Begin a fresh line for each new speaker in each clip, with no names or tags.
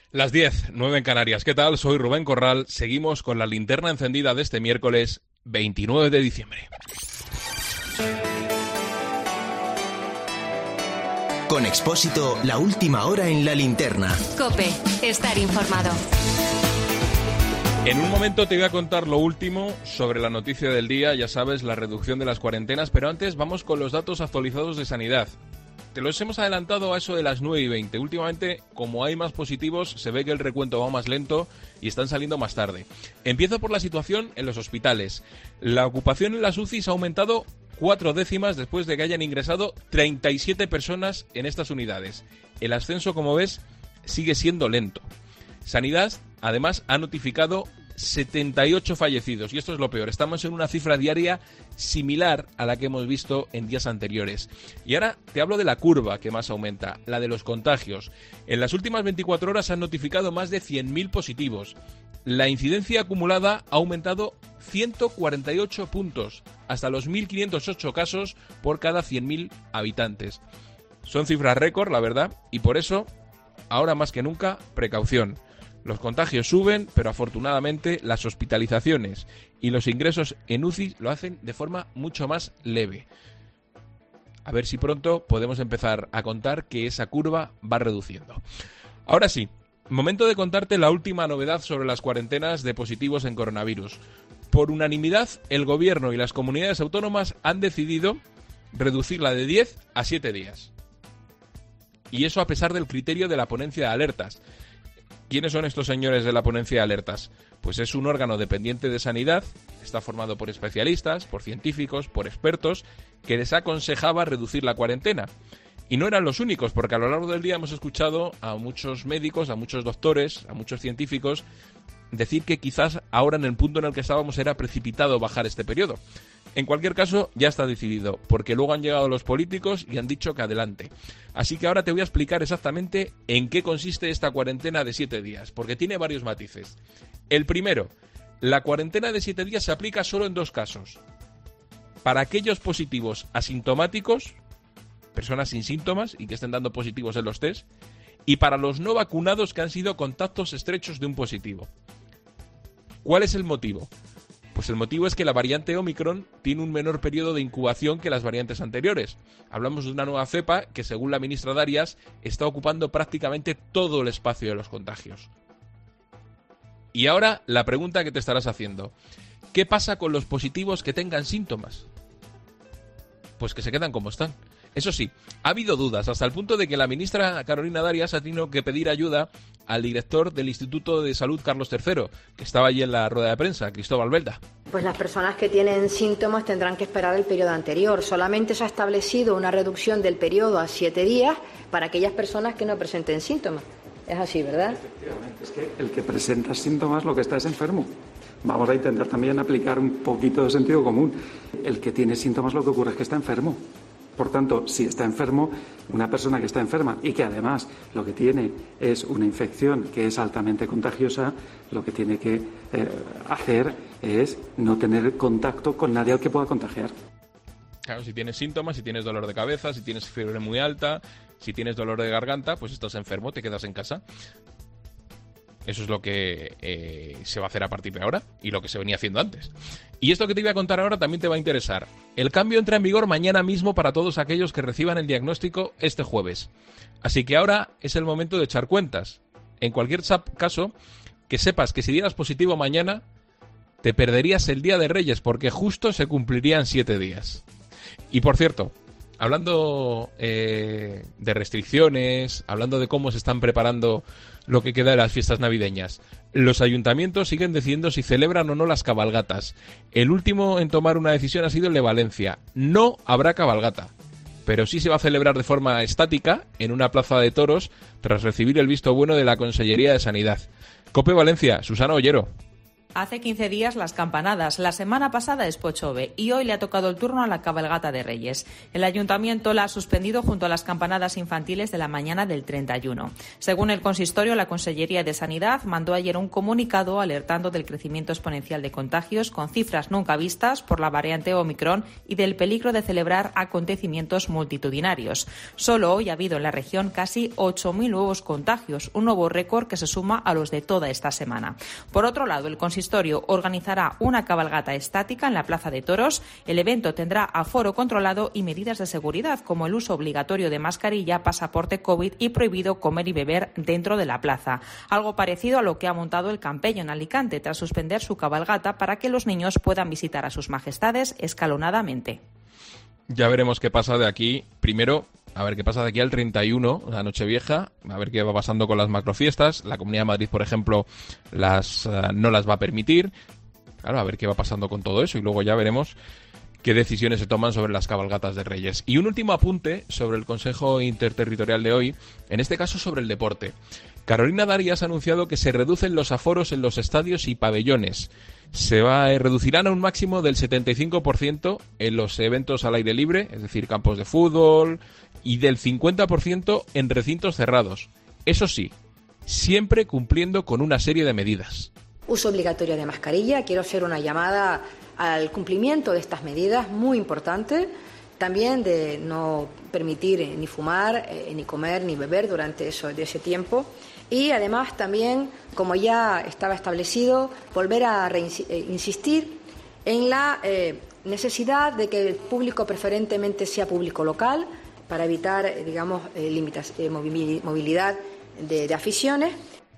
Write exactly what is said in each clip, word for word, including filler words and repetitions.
Las diez, nueve en Canarias. ¿Qué tal? Soy Rubén Corral. Seguimos con la linterna encendida de este miércoles veintinueve de diciembre.
Con Expósito, la última hora en la linterna.
COPE, estar informado.
En un momento te voy a contar lo último sobre la noticia del día, ya sabes, la reducción de las cuarentenas, pero antes vamos con los datos actualizados de sanidad. Te los hemos adelantado a eso de las nueve y veinte. Últimamente, como hay más positivos, se ve que el recuento va más lento y están saliendo más tarde. Empiezo por la situación en los hospitales. La ocupación en las U C Is ha aumentado cuatro décimas después de que hayan ingresado treinta y siete personas en estas unidades. El ascenso, como ves, sigue siendo lento. Sanidad, además, ha notificado setenta y ocho fallecidos, y esto es lo peor. Estamos en una cifra diaria similar a la que hemos visto en días anteriores. Y ahora te hablo de la curva que más aumenta, la de los contagios. En las últimas veinticuatro horas se han notificado más de cien mil positivos. La incidencia acumulada ha aumentado ciento cuarenta y ocho puntos, hasta los mil quinientos ocho casos por cada cien mil habitantes. Son cifras récord, la verdad, y por eso, ahora más que nunca, precaución. Los contagios suben, pero afortunadamente las hospitalizaciones y los ingresos en U C I lo hacen de forma mucho más leve. A ver si pronto podemos empezar a contar que esa curva va reduciendo. Ahora sí, momento de contarte la última novedad sobre las cuarentenas de positivos en coronavirus. Por unanimidad, el gobierno y las comunidades autónomas han decidido reducirla de diez a siete días. Y eso a pesar del criterio de la ponencia de alertas. ¿Quiénes son estos señores de la ponencia de alertas? Pues es un órgano dependiente de sanidad, está formado por especialistas, por científicos, por expertos, que les aconsejaba reducir la cuarentena. Y no eran los únicos, porque a lo largo del día hemos escuchado a muchos médicos, a muchos doctores, a muchos científicos, decir que quizás ahora en el punto en el que estábamos era precipitado bajar este periodo. En cualquier caso, ya está decidido, porque luego han llegado los políticos y han dicho que adelante. Así que ahora te voy a explicar exactamente en qué consiste esta cuarentena de siete días, porque tiene varios matices. El primero, la cuarentena de siete días se aplica solo en dos casos. Para aquellos positivos asintomáticos, personas sin síntomas y que estén dando positivos en los test, y para los no vacunados que han sido contactos estrechos de un positivo. ¿Cuál es el motivo? Pues el motivo es que la variante Omicron tiene un menor periodo de incubación que las variantes anteriores. Hablamos de una nueva cepa que, según la ministra Darias, está ocupando prácticamente todo el espacio de los contagios. Y ahora la pregunta que te estarás haciendo: ¿qué pasa con los positivos que tengan síntomas? Pues que se quedan como están. Eso sí, ha habido dudas, hasta el punto de que la ministra Carolina Darias ha tenido que pedir ayuda al director del Instituto de Salud Carlos tercero, que estaba allí en la rueda de prensa, Cristóbal Belda.
Pues las personas que tienen síntomas tendrán que esperar el periodo anterior. Solamente se ha establecido una reducción del periodo a siete días para aquellas personas que no presenten síntomas. Es así, ¿verdad?
Efectivamente, es que el que presenta síntomas lo que está es enfermo. Vamos a intentar también aplicar un poquito de sentido común. El que tiene síntomas lo que ocurre es que está enfermo. Por tanto, si está enfermo, una persona que está enferma y que además lo que tiene es una infección que es altamente contagiosa, lo que tiene que eh, hacer es no tener contacto con nadie al que pueda contagiar.
Claro, si tienes síntomas, si tienes dolor de cabeza, si tienes fiebre muy alta, si tienes dolor de garganta, pues estás enfermo, te quedas en casa. Eso es lo que eh, se va a hacer a partir de ahora y lo que se venía haciendo antes. Y esto que te voy a contar ahora también te va a interesar. El cambio entra en vigor mañana mismo para todos aquellos que reciban el diagnóstico este jueves. Así que ahora es el momento de echar cuentas. En cualquier caso, que sepas que si dieras positivo mañana, te perderías el Día de Reyes, porque justo se cumplirían siete días. Y por cierto, hablando eh, de restricciones, hablando de cómo se están preparando lo que queda de las fiestas navideñas, los ayuntamientos siguen decidiendo si celebran o no las cabalgatas. El último en tomar una decisión ha sido el de Valencia. No habrá cabalgata, pero sí se va a celebrar de forma estática en una plaza de toros tras recibir el visto bueno de la Consellería de Sanidad. COPE Valencia, Susana Ollero.
Hace quince días las campanadas, la semana pasada es Pochove y hoy le ha tocado el turno a la cabalgata de Reyes. El ayuntamiento la ha suspendido junto a las campanadas infantiles de la mañana del treinta y uno. Según el consistorio, la Consellería de Sanidad mandó ayer un comunicado alertando del crecimiento exponencial de contagios con cifras nunca vistas por la variante Omicron y del peligro de celebrar acontecimientos multitudinarios. Solo hoy ha habido en la región casi ocho mil nuevos contagios, un nuevo récord que se suma a los de toda esta semana. Por otro lado, el consistorio organizará una cabalgata estática en la Plaza de Toros. El evento tendrá aforo controlado y medidas de seguridad, como el uso obligatorio de mascarilla, pasaporte COVID y prohibido comer y beber dentro de la plaza. Algo parecido a lo que ha montado el Campello en Alicante, tras suspender su cabalgata para que los niños puedan visitar a sus majestades escalonadamente.
Ya veremos qué pasa de aquí. Primero, a ver qué pasa de aquí al treinta y uno, la Nochevieja, a ver qué va pasando con las macrofiestas. La Comunidad de Madrid, por ejemplo, las uh, no las va a permitir. Claro, a ver qué va pasando con todo eso y luego ya veremos qué decisiones se toman sobre las cabalgatas de Reyes. Y un último apunte sobre el Consejo Interterritorial de hoy, en este caso sobre el deporte. Carolina Darias ha anunciado que se reducen los aforos en los estadios y pabellones. Se va a reducirán a un máximo del setenta y cinco por ciento en los eventos al aire libre, es decir, campos de fútbol, y del cincuenta por ciento en recintos cerrados. Eso sí, siempre cumpliendo con una serie de medidas.
Uso obligatorio de mascarilla. Quiero hacer una llamada al cumplimiento de estas medidas, muy importante. También de no permitir ni fumar, eh, ni comer, ni beber durante eso, de ese tiempo. Y además también, como ya estaba establecido, volver a insistir en la eh, necesidad de que el público preferentemente sea público local para evitar, eh, digamos, eh, limitas, eh, movilidad de, de aficiones.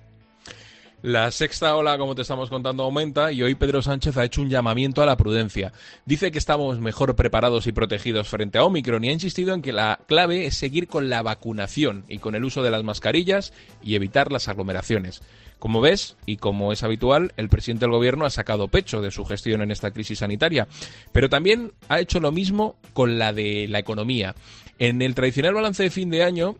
La sexta ola, como te estamos contando, aumenta y hoy Pedro Sánchez ha hecho un llamamiento a la prudencia. Dice que estamos mejor preparados y protegidos frente a Omicron y ha insistido en que la clave es seguir con la vacunación y con el uso de las mascarillas y evitar las aglomeraciones. Como ves, y como es habitual, el presidente del Gobierno ha sacado pecho de su gestión en esta crisis sanitaria, pero también ha hecho lo mismo con la de la economía. En el tradicional balance de fin de año,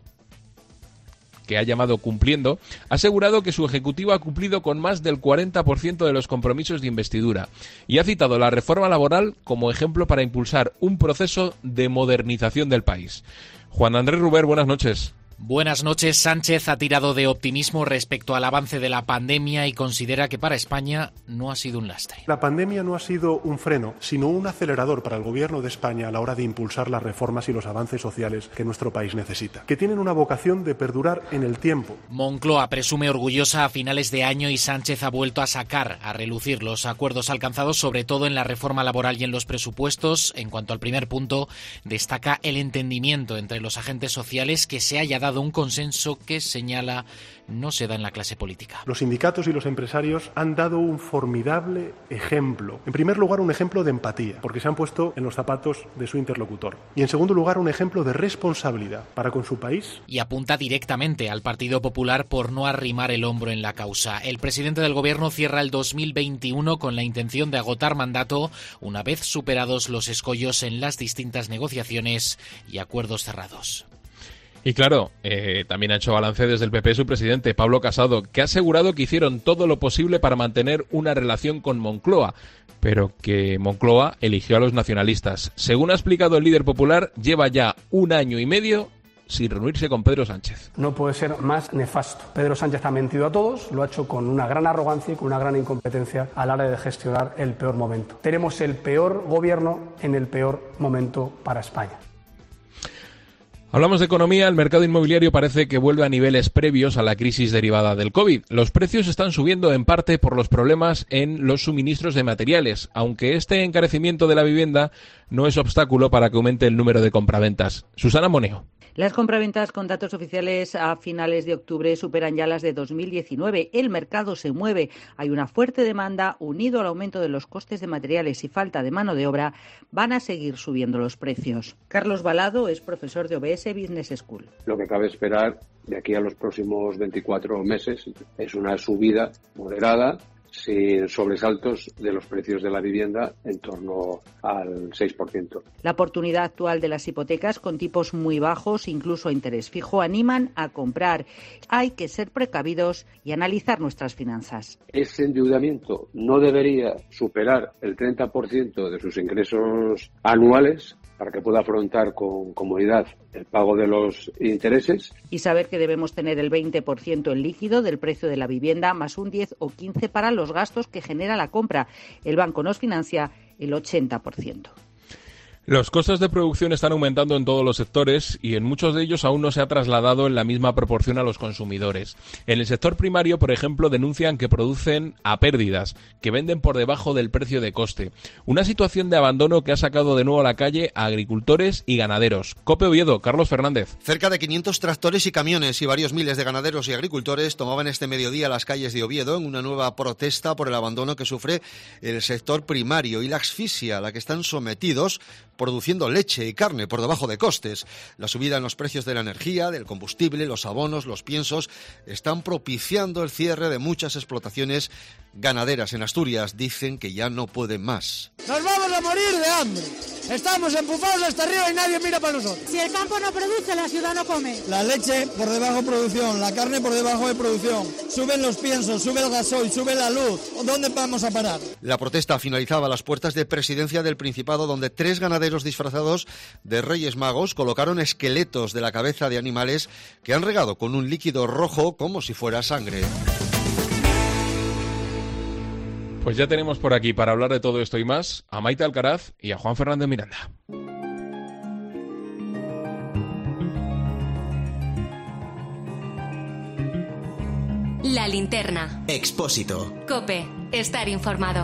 que ha llamado Cumpliendo, ha asegurado que su ejecutivo ha cumplido con más del cuarenta por ciento de los compromisos de investidura y ha citado la reforma laboral como ejemplo para impulsar un proceso de modernización del país. Juan Andrés Ruber, buenas noches.
Buenas noches. Sánchez ha tirado de optimismo respecto al avance de la pandemia y considera que para España no ha sido un lastre.
La pandemia no ha sido un freno, sino un acelerador para el Gobierno de España a la hora de impulsar las reformas y los avances sociales que nuestro país necesita, que tienen una vocación de perdurar en el tiempo.
Moncloa presume orgullosa a finales de año y Sánchez ha vuelto a sacar a relucir los acuerdos alcanzados, sobre todo en la reforma laboral y en los presupuestos. En cuanto al primer punto, destaca el entendimiento entre los agentes sociales, que se haya dado un consenso que, señala, no se da en la clase política.
Los sindicatos y los empresarios han dado un formidable ejemplo. En primer lugar, un ejemplo de empatía, porque se han puesto en los zapatos de su interlocutor. Y en segundo lugar, un ejemplo de responsabilidad para con su país.
Y apunta directamente al Partido Popular por no arrimar el hombro en la causa. El presidente del Gobierno cierra el dos mil veintiuno con la intención de agotar mandato una vez superados los escollos en las distintas negociaciones y acuerdos cerrados.
Y claro, eh, también ha hecho balance desde el P P su presidente, Pablo Casado, que ha asegurado que hicieron todo lo posible para mantener una relación con Moncloa, pero que Moncloa eligió a los nacionalistas. Según ha explicado el líder popular, lleva ya un año y medio sin reunirse con Pedro Sánchez.
No puede ser más nefasto. Pedro Sánchez ha mentido a todos, lo ha hecho con una gran arrogancia y con una gran incompetencia a la hora de gestionar el peor momento. Tenemos el peor gobierno en el peor momento para España.
Hablamos de economía. El mercado inmobiliario parece que vuelve a niveles previos a la crisis derivada del COVID. Los precios están subiendo en parte por los problemas en los suministros de materiales, aunque este encarecimiento de la vivienda no es obstáculo para que aumente el número de compraventas. Susana Moneo.
Las compraventas con datos oficiales a finales de octubre superan ya las de dos mil diecinueve. El mercado se mueve. Hay una fuerte demanda unido al aumento de los costes de materiales y falta de mano de obra. Van a seguir subiendo los precios. Carlos Balado es profesor de O B S Business School.
Lo que cabe esperar de aquí a los próximos veinticuatro meses es una subida moderada sin sobresaltos de los precios de la vivienda en torno al seis por ciento.
La oportunidad actual de las hipotecas con tipos muy bajos, incluso a interés fijo, animan a comprar. Hay que ser precavidos y analizar nuestras finanzas.
Ese endeudamiento no debería superar el treinta por ciento de sus ingresos anuales para que pueda afrontar con comodidad el pago de los intereses.
Y saber que debemos tener el veinte por ciento en líquido del precio de la vivienda, más un diez o quince por ciento para los gastos que genera la compra. El banco nos financia el ochenta por ciento.
Los costes de producción están aumentando en todos los sectores y en muchos de ellos aún no se ha trasladado en la misma proporción a los consumidores. En el sector primario, por ejemplo, denuncian que producen a pérdidas, que venden por debajo del precio de coste. Una situación de abandono que ha sacado de nuevo a la calle a agricultores y ganaderos. COPE Oviedo, Carlos Fernández.
Cerca de quinientos tractores y camiones y varios miles de ganaderos y agricultores tomaban este mediodía las calles de Oviedo en una nueva protesta por el abandono que sufre el sector primario y la asfixia a la que están sometidos produciendo leche y carne por debajo de costes. La subida en los precios de la energía, del combustible, los abonos, los piensos, están propiciando el cierre de muchas explotaciones ganaderas en Asturias. Dicen que ya no pueden más.
Nos vamos a morir de hambre. Estamos empujados hasta arriba y nadie mira para nosotros.
Si el campo no produce, la ciudad no come.
La leche por debajo de producción, la carne por debajo de producción. Suben los piensos, sube el gasoil, sube la luz. ¿Dónde vamos a parar?
La protesta finalizaba a las puertas de Presidencia del Principado, donde tres ganaderos disfrazados de Reyes Magos colocaron esqueletos de la cabeza de animales que han regado con un líquido rojo como si fuera sangre.
Pues ya tenemos por aquí, para hablar de todo esto y más, a Maite Alcaraz y a Juan Fernández Miranda.
La linterna.
Expósito.
COPE. Estar informado.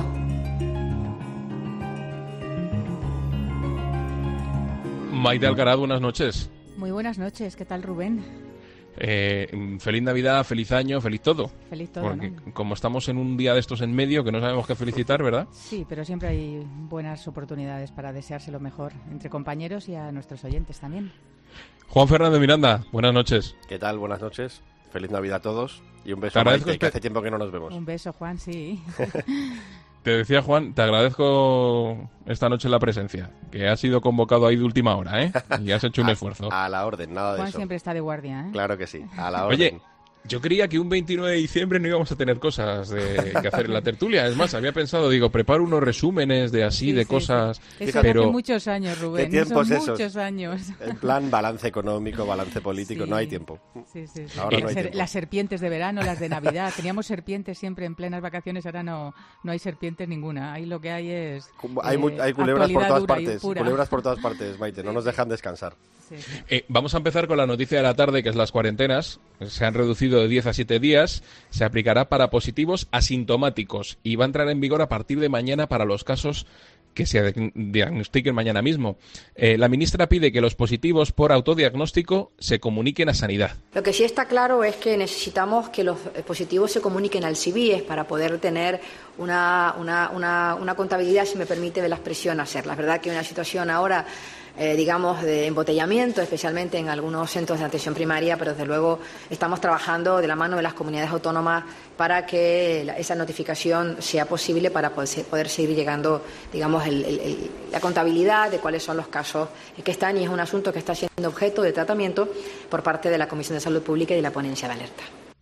Maite Alcaraz, buenas noches.
Muy buenas noches, ¿qué tal, Rubén?
Eh, feliz Navidad, feliz año, feliz todo.
Feliz todo,
Porque
¿no?
Como estamos en un día de estos en medio, que no sabemos qué felicitar, ¿verdad?
Sí, pero siempre hay buenas oportunidades para desearse lo mejor entre compañeros y a nuestros oyentes también.
Juan Fernández Miranda, buenas noches.
¿Qué tal? Buenas noches. Feliz Navidad a todos y un beso
Te
a
agradezco
Maite, que
espe-
hace tiempo que no nos vemos.
Un beso, Juan, sí.
Te decía, Juan, te agradezco esta noche la presencia, que has sido convocado ahí de última hora, ¿eh? Y has hecho un
a,
esfuerzo.
A la orden, nada de
Juan
eso.
siempre está de guardia, ¿eh?
Claro que sí, a la orden.
Oye, yo creía que un veintinueve de diciembre no íbamos a tener cosas de, que hacer en la tertulia. Es más, había pensado, digo, preparo unos resúmenes de así,
Sí,
de
sí,
cosas...
sí. Eso
pero...
hace muchos años, Rubén.
¿Qué tiempos
Son
esos?
muchos años.
En plan balance económico, balance político,
Sí.
no hay tiempo.
Sí, sí, sí.
Ahora no
Las
hay
ser-
tiempo.
las serpientes de verano, las de Navidad. Teníamos serpientes siempre en plenas vacaciones, ahora no, no hay serpientes ninguna. Ahí lo que hay es
Hay,
eh,
mu- hay culebras por
actualidad
todas
dura y
partes,
pura.
culebras por todas partes, Maite, no nos dejan descansar.
Sí, sí.
Eh, vamos a empezar con la noticia de la tarde, que es las cuarentenas. Se han reducido de diez a siete días. Se aplicará para positivos asintomáticos y va a entrar en vigor a partir de mañana para los casos que se diag- diagnostiquen mañana mismo. Eh, la ministra pide que los positivos por autodiagnóstico se comuniquen a Sanidad.
Lo que sí está claro es que necesitamos que los eh, positivos se comuniquen al C I B I E S para poder tener una, una, una, una contabilidad, si me permite la expresión, hacerla. Es verdad que hay una situación ahora, eh, digamos, de embotellamiento, especialmente en algunos centros de atención primaria, pero desde luego estamos trabajando de la mano de las comunidades autónomas para que la- esa notificación sea posible para poder, se- poder seguir llegando, digamos, el- el- el- la contabilidad de cuáles son los casos que están, y es un asunto que está siendo objeto de tratamiento por parte de la Comisión de Salud Pública y de la Ponencia de Alerta.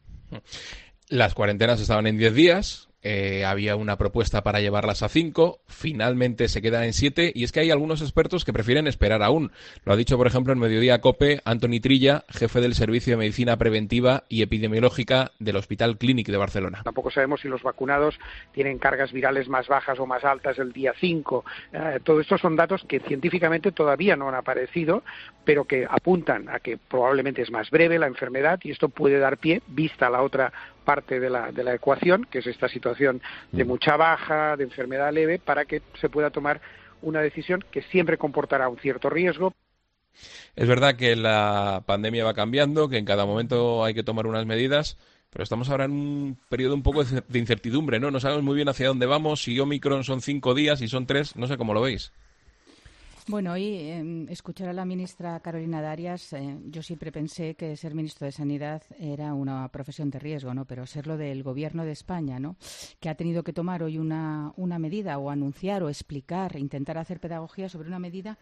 Las cuarentenas estaban en diez días. Eh, había una propuesta para llevarlas a cinco, finalmente se quedan en siete, y es que hay algunos expertos que prefieren esperar aún. Lo ha dicho, por ejemplo, en Mediodía COPE, Antoni Trilla, jefe del Servicio de Medicina Preventiva y Epidemiológica del Hospital Clínic de Barcelona.
Tampoco sabemos si los vacunados tienen cargas virales más bajas o más altas el día cinco. Eh, todo esto son datos que científicamente todavía no han aparecido, pero que apuntan a que probablemente es más breve la enfermedad, y esto puede dar pie, vista la otra parte de la, de la ecuación, que es esta situación de mucha baja, de enfermedad leve, para que se pueda tomar una decisión que siempre comportará un cierto riesgo.
Es verdad que la pandemia va cambiando, que en cada momento hay que tomar unas medidas, pero estamos ahora en un periodo un poco de incertidumbre, ¿no? No sabemos muy bien hacia dónde vamos, si Omicron son cinco días, si son tres, no sé cómo lo veis.
Bueno, hoy eh, escuchar a la ministra Carolina Darias, eh, yo siempre pensé que ser ministro de Sanidad era una profesión de riesgo, ¿no? Pero serlo del Gobierno de España, ¿no? Que ha tenido que tomar hoy una, una medida o anunciar o explicar, intentar hacer pedagogía sobre una medida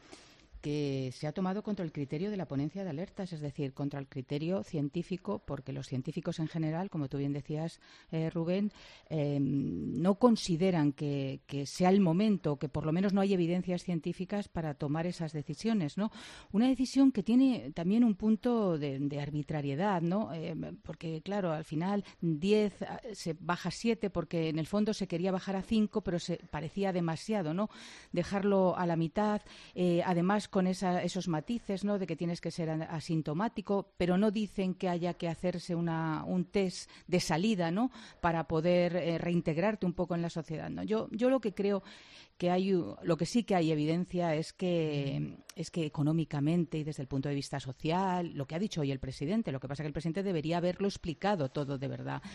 que se ha tomado contra el criterio de la ponencia de alertas, es decir, contra el criterio científico, porque los científicos en general, como tú bien decías, eh, Rubén, eh, no consideran que, que sea el momento, que por lo menos no hay evidencias científicas para tomar esas decisiones, ¿no? Una decisión que tiene también un punto de, de arbitrariedad, ¿no? Eh, porque, claro, al final diez se baja siete porque en el fondo se quería bajar a cinco, pero se parecía demasiado, ¿no? Dejarlo a la mitad, eh, además con esa, esos matices, ¿no? De que tienes que ser asintomático, pero no dicen que haya que hacerse una, un test de salida, ¿no? Para poder eh, reintegrarte un poco en la sociedad, ¿no? Yo, yo lo que creo que hay, lo que sí que hay evidencia es que es que económicamente y desde el punto de vista social, lo que ha dicho hoy el presidente, lo que pasa es que el presidente debería haberlo explicado todo de verdad.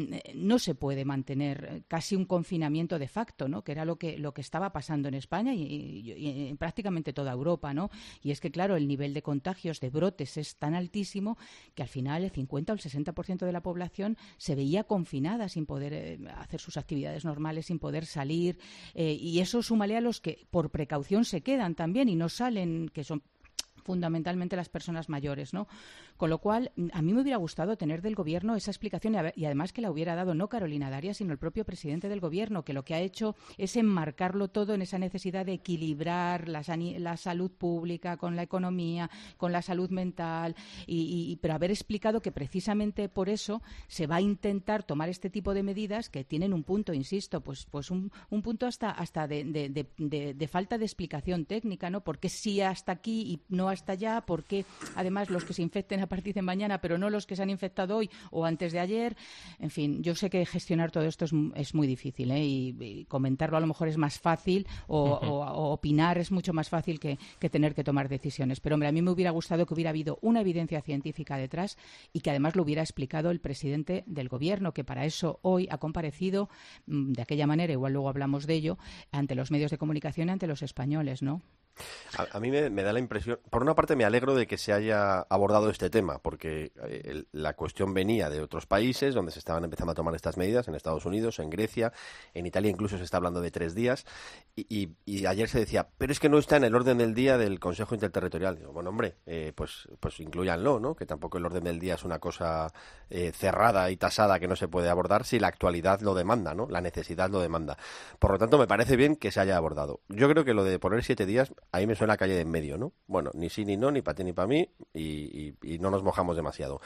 No se puede mantener casi un confinamiento de facto, ¿no? Que era lo que lo que estaba pasando en España y, y, y en prácticamente toda Europa, ¿no? Y es que, claro, el nivel de contagios, de brotes es tan altísimo que al final el cincuenta o el sesenta por ciento de la población se veía confinada sin poder eh, hacer sus actividades normales, sin poder salir, eh, y eso súmale a los que por precaución se quedan también y no salen, que son fundamentalmente las personas mayores, ¿no? Con lo cual, a mí me hubiera gustado tener del Gobierno esa explicación y además que la hubiera dado no Carolina Darias, sino el propio presidente del Gobierno, que lo que ha hecho es enmarcarlo todo en esa necesidad de equilibrar la, la salud pública con la economía, con la salud mental, y, y, pero haber explicado que precisamente por eso se va a intentar tomar este tipo de medidas que tienen un punto, insisto, pues, pues un, un punto hasta, hasta de, de, de, de, de falta de explicación técnica, ¿no? Porque sí hasta aquí y no hasta allá, porque además los que se infecten a partir de mañana, pero no los que se han infectado hoy o antes de ayer. En fin, yo sé que gestionar todo esto es, es muy difícil, ¿eh? y, y comentarlo a lo mejor es más fácil o, uh-huh. o, o opinar es mucho más fácil que, que tener que tomar decisiones. Pero, hombre, a mí me hubiera gustado que hubiera habido una evidencia científica detrás y que además lo hubiera explicado el presidente del Gobierno, que para eso hoy ha comparecido mmm, de aquella manera, igual luego hablamos de ello, ante los medios de comunicación, ante los españoles, ¿no?
A, a mí me, me da la impresión, por una parte me alegro de que se haya abordado este tema, porque eh, el, la cuestión venía de otros países donde se estaban empezando a tomar estas medidas, en Estados Unidos, en Grecia, en Italia incluso se está hablando de tres días, y, y, y ayer se decía, pero es que no está en el orden del día del Consejo Interterritorial. Digo, bueno, hombre, eh, pues, pues inclúyanlo, ¿no? Que tampoco el orden del día es una cosa eh, cerrada y tasada que no se puede abordar si la actualidad lo demanda, ¿no? La necesidad lo demanda. Por lo tanto, me parece bien que se haya abordado. Yo creo que lo de poner siete días, ahí me suena a calle de en medio, ¿no? Bueno, ni sí ni no, ni para ti ni para mí, y, y, y no nos mojamos demasiado.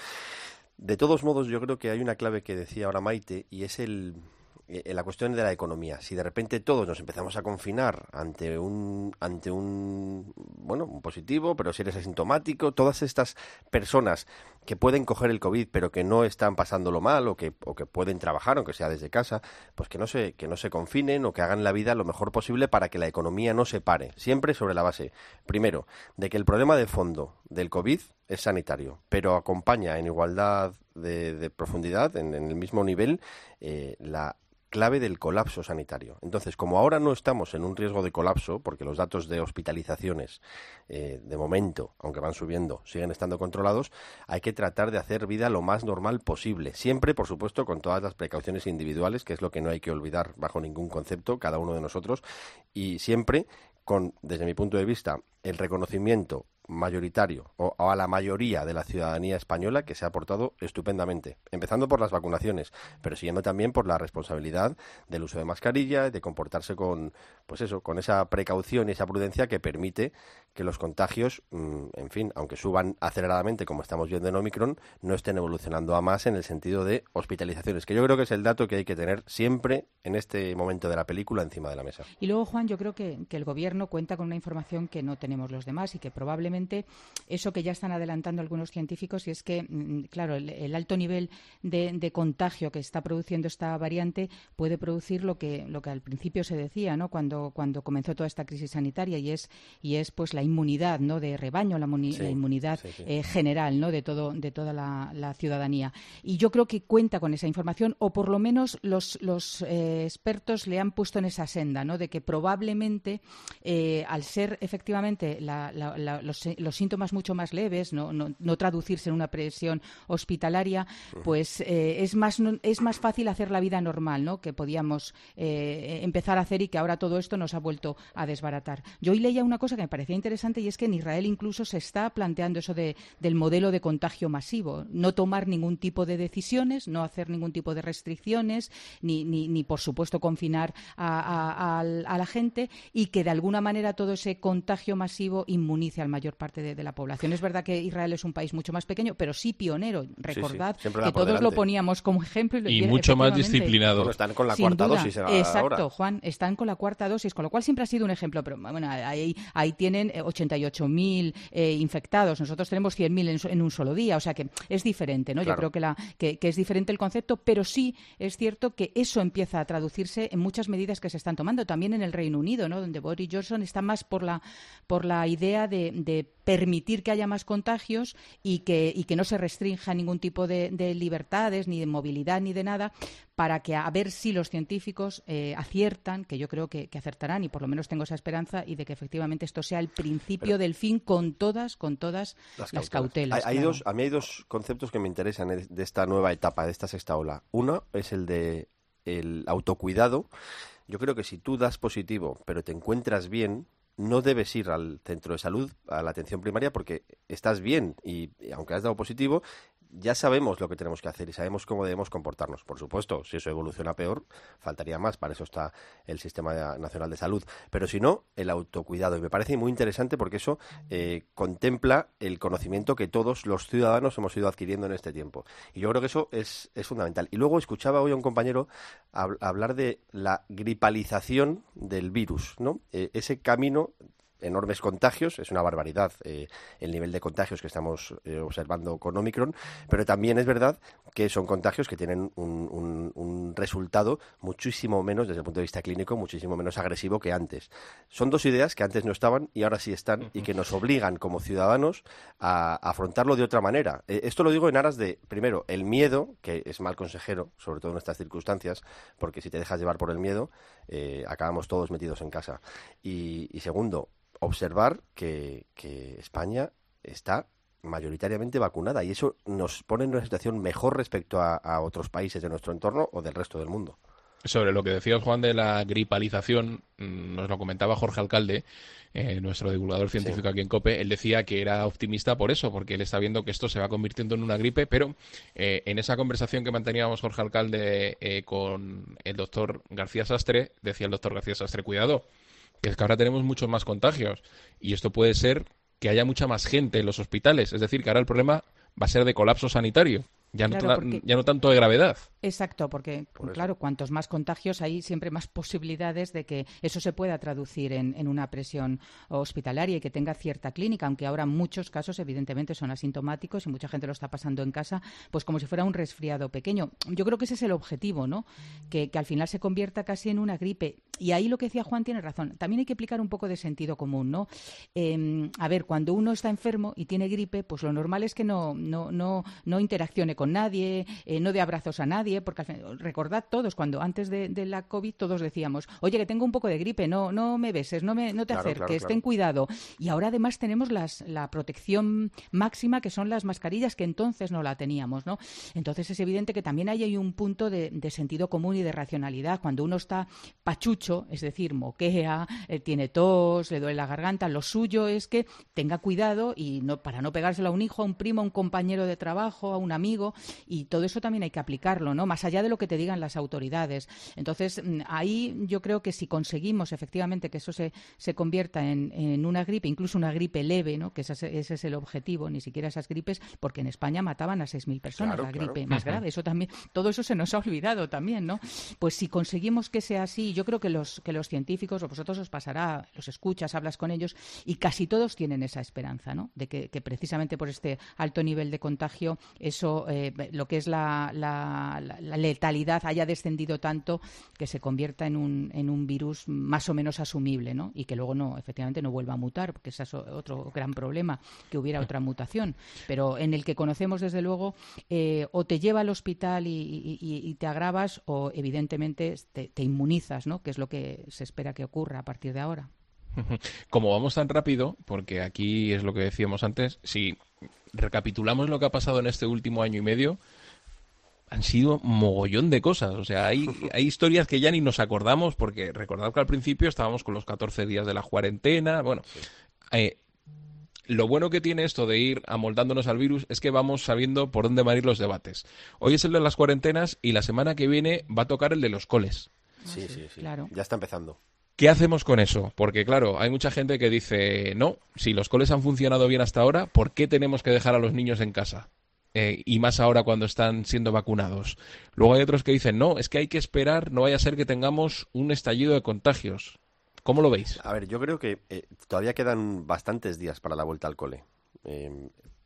De todos modos, yo creo que hay una clave que decía ahora Maite, y es el... en la cuestión de la economía. Si de repente todos nos empezamos a confinar ante un ante un bueno, un positivo, pero si eres asintomático, todas estas personas que pueden coger el COVID pero que no están pasándolo mal o que o que pueden trabajar aunque sea desde casa, pues que no se que no se confinen o que hagan la vida lo mejor posible para que la economía no se pare, siempre sobre la base, primero, de que el problema de fondo del COVID es sanitario, pero acompaña en igualdad de, de profundidad, en, en el mismo nivel, eh, la clave del colapso sanitario. Entonces, como ahora no estamos en un riesgo de colapso, porque los datos de hospitalizaciones, eh, de momento, aunque van subiendo, siguen estando controlados, hay que tratar de hacer vida lo más normal posible. Siempre, por supuesto, con todas las precauciones individuales, que es lo que no hay que olvidar bajo ningún concepto, cada uno de nosotros, y siempre con, desde mi punto de vista, el reconocimiento mayoritario o, o a la mayoría de la ciudadanía española que se ha portado estupendamente, empezando por las vacunaciones, pero siguiendo también por la responsabilidad del uso de mascarilla, de comportarse con, pues eso, con esa precaución y esa prudencia que permite que los contagios, mmm, en fin, aunque suban aceleradamente como estamos viendo en Omicron, no estén evolucionando a más en el sentido de hospitalizaciones, que yo creo que es el dato que hay que tener siempre en este momento de la película encima de la mesa.
Y luego, Juan, yo creo que, que el Gobierno cuenta con una información que no tenemos los demás y que probablemente eso que ya están adelantando algunos científicos, y es que, claro, el, el alto nivel de, de contagio que está produciendo esta variante puede producir lo que lo que al principio se decía, ¿no? Cuando cuando comenzó toda esta crisis sanitaria, y es y es pues la la inmunidad, ¿no?, de rebaño, la, sí, la inmunidad sí, sí. Eh, general, ¿no?, de todo de toda la, la ciudadanía. Y yo creo que cuenta con esa información, o por lo menos los, los eh, expertos le han puesto en esa senda, ¿no?, de que probablemente eh, al ser efectivamente la, la, la, los, los síntomas mucho más leves, no, no, no traducirse en una presión hospitalaria, pues eh, es más no, es más fácil hacer la vida normal, ¿no?, que podíamos eh, empezar a hacer, y que ahora todo esto nos ha vuelto a desbaratar. Yo hoy leía una cosa que me parecía interesante, y es que en Israel incluso se está planteando eso de, del modelo de contagio masivo, no tomar ningún tipo de decisiones, no hacer ningún tipo de restricciones, ni, ni, ni por supuesto confinar a, a, a, a la gente, y que de alguna manera todo ese contagio masivo inmunice a la mayor parte de, de la población. Es verdad que Israel es un país mucho más pequeño, pero sí pionero. Recordad sí, sí. que todos delante. Lo poníamos como ejemplo.
Y, y mucho más disciplinado.
Bueno, están con la
Sin
cuarta
duda.
dosis
Exacto,
ahora.
Juan, están con la cuarta dosis, con lo cual siempre ha sido un ejemplo. Pero bueno, ahí, ahí tienen ochenta y ocho mil eh, infectados. Nosotros tenemos cien mil en, en un solo día. O sea que es diferente, ¿no? Claro. Yo creo que, la, que, que es diferente el concepto, pero sí es cierto que eso empieza a traducirse en muchas medidas que se están tomando. También en el Reino Unido, ¿no?, donde Boris Johnson está más por la, por la idea de, de permitir que haya más contagios y que, y que no se restrinja ningún tipo de, de libertades, ni de movilidad, ni de nada, para que a ver si los científicos eh, aciertan, que yo creo que, que acertarán, y por lo menos tengo esa esperanza, y de que efectivamente esto sea el principio Pero, del fin con todas, con todas las, las cautelas.
cautelas. Hay, hay
claro.
dos, a mí hay dos conceptos que me interesan de esta nueva etapa, de esta sexta ola. Uno es el de el autocuidado. Yo creo que si tú das positivo, pero te encuentras bien, no debes ir al centro de salud, a la atención primaria, porque estás bien y, y aunque has dado positivo, ya sabemos lo que tenemos que hacer y sabemos cómo debemos comportarnos. Por supuesto, si eso evoluciona peor, faltaría más. Para eso está el Sistema Nacional de Salud. Pero si no, el autocuidado. Y me parece muy interesante porque eso eh, contempla el conocimiento que todos los ciudadanos hemos ido adquiriendo en este tiempo. Y yo creo que eso es, es fundamental. Y luego escuchaba hoy a un compañero hab- hablar de la gripalización del virus, ¿no? Eh, ese camino... enormes contagios, es una barbaridad eh, el nivel de contagios que estamos eh, observando con Omicron, pero también es verdad que son contagios que tienen un, un, un resultado muchísimo menos, desde el punto de vista clínico, muchísimo menos agresivo que antes. Son dos ideas que antes no estaban y ahora sí están, uh-huh. y que nos obligan como ciudadanos a, a afrontarlo de otra manera. Eh, esto lo digo en aras de, primero, el miedo, que es mal consejero, sobre todo en estas circunstancias, porque si te dejas llevar por el miedo, eh, acabamos todos metidos en casa. Y, y segundo, observar que, que España está mayoritariamente vacunada y eso nos pone en una situación mejor respecto a, a otros países de nuestro entorno o del resto del mundo.
Sobre lo que decías, Juan, de la gripalización, nos lo comentaba Jorge Alcalde, eh, nuestro divulgador científico sí. aquí en COPE. Él decía que era optimista por eso, porque él está viendo que esto se va convirtiendo en una gripe, pero eh, en esa conversación que manteníamos Jorge Alcalde eh, con el doctor García Sastre, decía el doctor García Sastre, cuidado, que es que ahora tenemos muchos más contagios y esto puede ser que haya mucha más gente en los hospitales. Es decir, que ahora el problema va a ser de colapso sanitario, ya no, claro, porque... ya no tanto de gravedad.
Exacto, porque, Por claro, cuantos más contagios hay, siempre más posibilidades de que eso se pueda traducir en, en una presión hospitalaria y que tenga cierta clínica, aunque ahora muchos casos, evidentemente, son asintomáticos y mucha gente lo está pasando en casa, pues como si fuera un resfriado pequeño. Yo creo que ese es el objetivo, ¿no? Que, que al final se convierta casi en una gripe. Y ahí lo que decía Juan tiene razón. También hay que aplicar un poco de sentido común, ¿no? Eh, a ver, cuando uno está enfermo y tiene gripe, pues lo normal es que no, no, no, no interaccione con nadie, eh, no dé abrazos a nadie, porque al final, recordad todos, cuando antes de, de la COVID todos decíamos, oye, que tengo un poco de gripe, no, no me beses, no, me, no te claro, acerques, claro, ten claro. cuidado. Y ahora además tenemos las, la protección máxima, que son las mascarillas, que entonces no la teníamos, ¿no? Entonces es evidente que también hay, hay un punto de, de sentido común y de racionalidad. Cuando uno está pachucho, es decir, moquea, eh, tiene tos, le duele la garganta, lo suyo es que tenga cuidado y no, para no pegárselo a un hijo, a un primo, a un compañero de trabajo, a un amigo, y todo eso también hay que aplicarlo, ¿no? Más allá de lo que te digan las autoridades. Entonces, ahí yo creo que si conseguimos efectivamente que eso se, se convierta en, en una gripe, incluso una gripe leve, ¿no? Que ese, ese es el objetivo, ni siquiera esas gripes, porque en España mataban a seis mil personas, claro, la gripe claro. más grave. Eso también, todo eso se nos ha olvidado también, ¿no? Pues si conseguimos que sea así, yo creo que los, que los científicos, o vosotros os pasará, los escuchas, hablas con ellos, y casi todos tienen esa esperanza, ¿no? De que, que precisamente por este alto nivel de contagio eso eh, eh, lo que es la, la, la, la letalidad haya descendido tanto que se convierta en un, en un virus más o menos asumible, ¿no? Y que luego no, efectivamente, no vuelva a mutar, porque ese es otro gran problema, que hubiera otra mutación. Pero en el que conocemos, desde luego, eh, o te lleva al hospital y, y, y te agravas, o evidentemente te, te inmunizas, ¿no? Que es lo que se espera que ocurra a partir de ahora.
Como vamos tan rápido, porque aquí es lo que decíamos antes, si recapitulamos lo que ha pasado en este último año y medio, han sido mogollón de cosas. O sea, hay, hay historias que ya ni nos acordamos, porque recordad que al principio estábamos con los catorce días de la cuarentena. Bueno, eh, lo bueno que tiene esto de ir amoldándonos al virus es que vamos sabiendo por dónde van a ir los debates. Hoy es el de las cuarentenas y la semana que viene va a tocar el de los coles.
Sí, sí, sí.
Claro.
Ya está empezando.
¿Qué hacemos con eso? Porque, claro, hay mucha gente que dice, no, si los coles han funcionado bien hasta ahora, ¿por qué tenemos que dejar a los niños en casa? Eh, y más ahora cuando están siendo vacunados. Luego hay otros que dicen, no, es que hay que esperar, no vaya a ser que tengamos un estallido de contagios. ¿Cómo lo veis?
A ver, yo creo que eh, todavía quedan bastantes días para la vuelta al cole. Eh,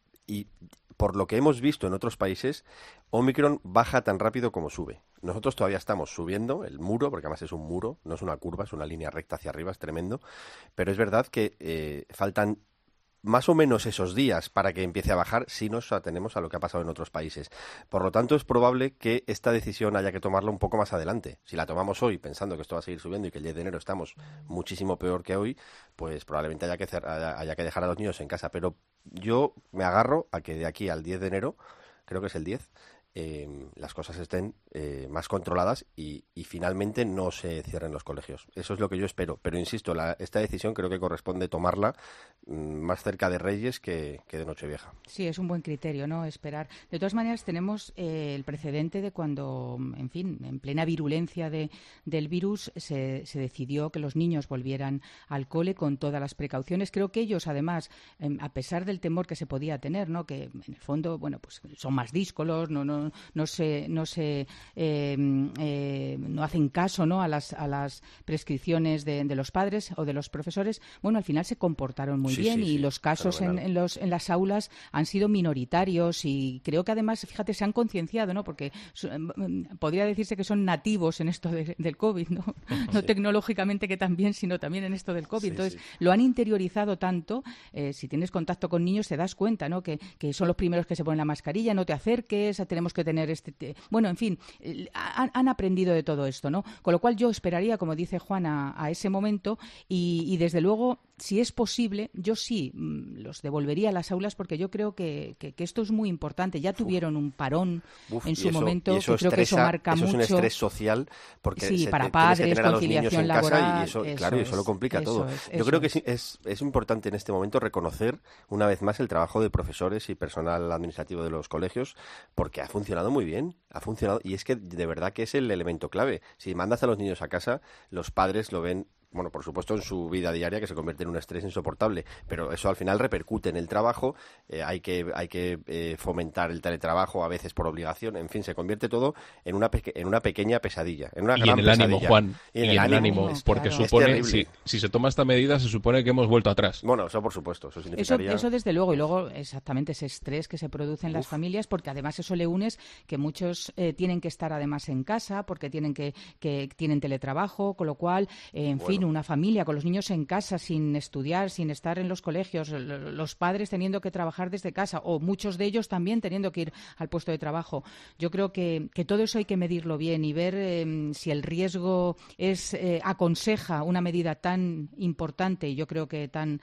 y por lo que hemos visto en otros países, Omicron baja tan rápido como sube. Nosotros todavía estamos subiendo el muro, porque además es un muro, no es una curva, es una línea recta hacia arriba, es tremendo. Pero es verdad que eh, faltan más o menos esos días para que empiece a bajar si nos atenemos a lo que ha pasado en otros países. Por lo tanto, es probable que esta decisión haya que tomarla un poco más adelante. Si la tomamos hoy pensando que esto va a seguir subiendo y que el diez de enero estamos muchísimo peor que hoy, pues probablemente haya que, cer- haya que dejar a los niños en casa. Pero yo me agarro a que de aquí al diez de enero, creo que es el diez, eh, las cosas estén eh, más controladas y, y finalmente no se cierren los colegios. Eso es lo que yo espero. Pero insisto, la, esta decisión creo que corresponde tomarla mm, más cerca de Reyes que, que de Nochevieja.
Sí, es un buen criterio, ¿no? Esperar. De todas maneras, tenemos eh, el precedente de cuando, en fin, en plena virulencia de, del virus, se, se decidió que los niños volvieran al cole con todas las precauciones. Creo que ellos, además, eh, a pesar del temor que se podía tener, ¿no? Que en el fondo, bueno, pues son más díscolos, no, no, no se, no se, eh, eh, no hacen caso, ¿no? A las, a las prescripciones de, de los padres o de los profesores. Bueno, al final se comportaron muy
Sí,
bien
sí,
y
sí,
los casos en,
fenomenal.
en los en las aulas han sido minoritarios y creo que además, fíjate, se han concienciado, ¿no? Porque su- em, podría decirse que son nativos en esto de- del COVID, ¿no? No
Sí.
tecnológicamente que también, sino también en esto del COVID.
Sí,
Entonces,
sí.
lo han interiorizado tanto. Eh, si tienes contacto con niños te das cuenta, ¿no? Que, que son los primeros que se ponen la mascarilla, no te acerques, tenemos que tener este... te- Bueno, en fin, eh, han, han aprendido de todo esto, ¿no? Con lo cual yo esperaría, como dice Juan, a, a ese momento y, y desde luego, si es posible, yo sí mm, los devolvería a las aulas porque yo creo que, que, que esto es muy importante. Ya tuvieron un parón
Uf,
en
y
su
eso-
momento,
y eso
que creo que eso
estresa-
marca
eso
mucho.
es un estrés social porque
Sí,
se
para
te- tienes que
padres,
tener a los niños
conciliación
en casa
laboral,
y eso,
eso
claro, y eso lo
es,
complica
eso
todo.
es,
Yo
eso
creo que
es.
sí, es, es importante en este momento reconocer una vez más el trabajo de profesores y personal administrativo de los colegios porque ha funcionado muy bien, ha funcionado y es que de verdad que es el elemento clave. Si mandas a los niños a casa, los padres lo ven, bueno, por supuesto en su vida diaria que se convierte en un estrés insoportable, pero eso al final repercute en el trabajo, eh, hay que hay que eh, fomentar el teletrabajo a veces por obligación, en fin, se convierte todo en una peque- en una pequeña pesadilla, en una
Y
gran
en el ánimo,
pesadilla.
Juan.
Y en el ánimo, es-
porque
es
supone,
terrible.
si, si se toma esta medida, se supone que hemos vuelto atrás.
Bueno, eso por supuesto, eso
Eso,
significaría...
eso desde luego, y luego exactamente ese estrés que se produce en las
Uf.
familias, porque además eso le unes que muchos eh, tienen que estar además en casa, porque tienen que, que tienen teletrabajo, con lo cual, eh, en
Bueno.
fin, una familia con los niños en casa sin estudiar, sin estar en los colegios, lo- los padres teniendo que trabajar desde casa, o muchos de ellos también teniendo que ir al puesto de trabajo. Yo creo que, que todo eso hay que medirlo bien y ver eh, si el riesgo es eh, aconseja una medida tan importante y yo creo que tan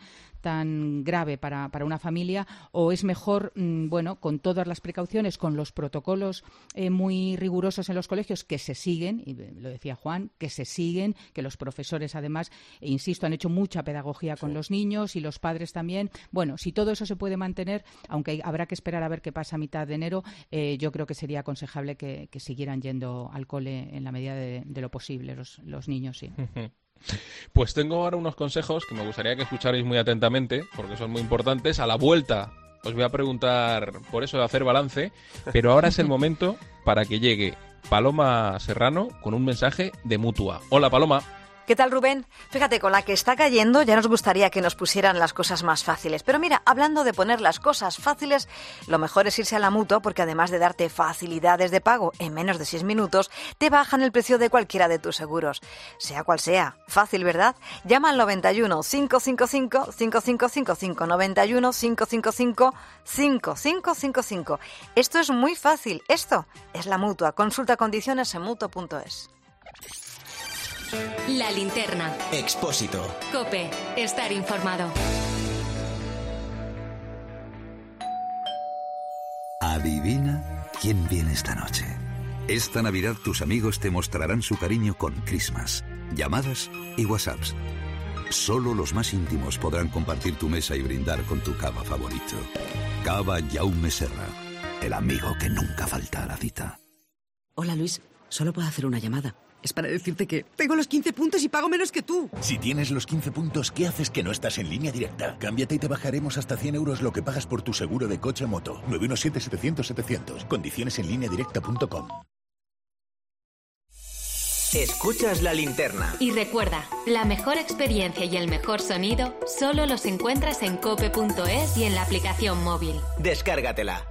tan grave para, para una familia o es mejor, mmm, bueno, con todas las precauciones, con los protocolos eh, muy rigurosos en los colegios que se siguen, y lo decía Juan, que se siguen, que los profesores además, e insisto, han hecho mucha pedagogía con los niños y los padres también. Bueno, si todo eso se puede mantener, aunque habrá que esperar a ver qué pasa a mitad de enero, eh, yo creo que sería aconsejable que, que siguieran yendo al cole en la medida de, de lo posible los, los niños, sí.
Pues tengo ahora unos consejos que me gustaría que escucharais muy atentamente, porque son muy importantes. A la vuelta os voy a preguntar por eso de hacer balance, pero ahora es el momento para que llegue Paloma Serrano con un mensaje de Mutua. Hola, Paloma.
¿Qué tal, Rubén? Fíjate, con la que está cayendo ya nos gustaría que nos pusieran las cosas más fáciles. Pero mira, hablando de poner las cosas fáciles, lo mejor es irse a la Mutua porque además de darte facilidades de pago en menos de seis minutos, te bajan el precio de cualquiera de tus seguros. Sea cual sea. Fácil, ¿verdad? Llama al noventa y uno, cinco cinco cinco, cinco cinco cinco cinco, noventa y uno, cinco cinco cinco, cinco cinco cinco cinco. Esto es muy fácil. Esto es la Mutua. Consulta condiciones en mutua punto es.
La linterna.
Expósito.
COPE. Estar informado.
Adivina quién viene esta noche. Esta Navidad tus amigos te mostrarán su cariño con Christmas, llamadas y WhatsApps. Solo los más íntimos podrán compartir tu mesa y brindar con tu cava favorito. Cava Jaume Serra, el amigo que nunca falta a la cita.
Hola Luis, solo puedo hacer una llamada. Es para decirte que tengo los quince puntos y pago menos que tú.
Si tienes los quince puntos, ¿qué haces que no estás en Línea Directa? Cámbiate y te bajaremos hasta cien euros lo que pagas por tu seguro de coche o moto. nueve uno siete, setecientos, setecientos. Condiciones en línea directa punto com.
Escuchas La Linterna.
Y recuerda, la mejor experiencia y el mejor sonido solo los encuentras en cope punto es y en la aplicación móvil.
Descárgatela.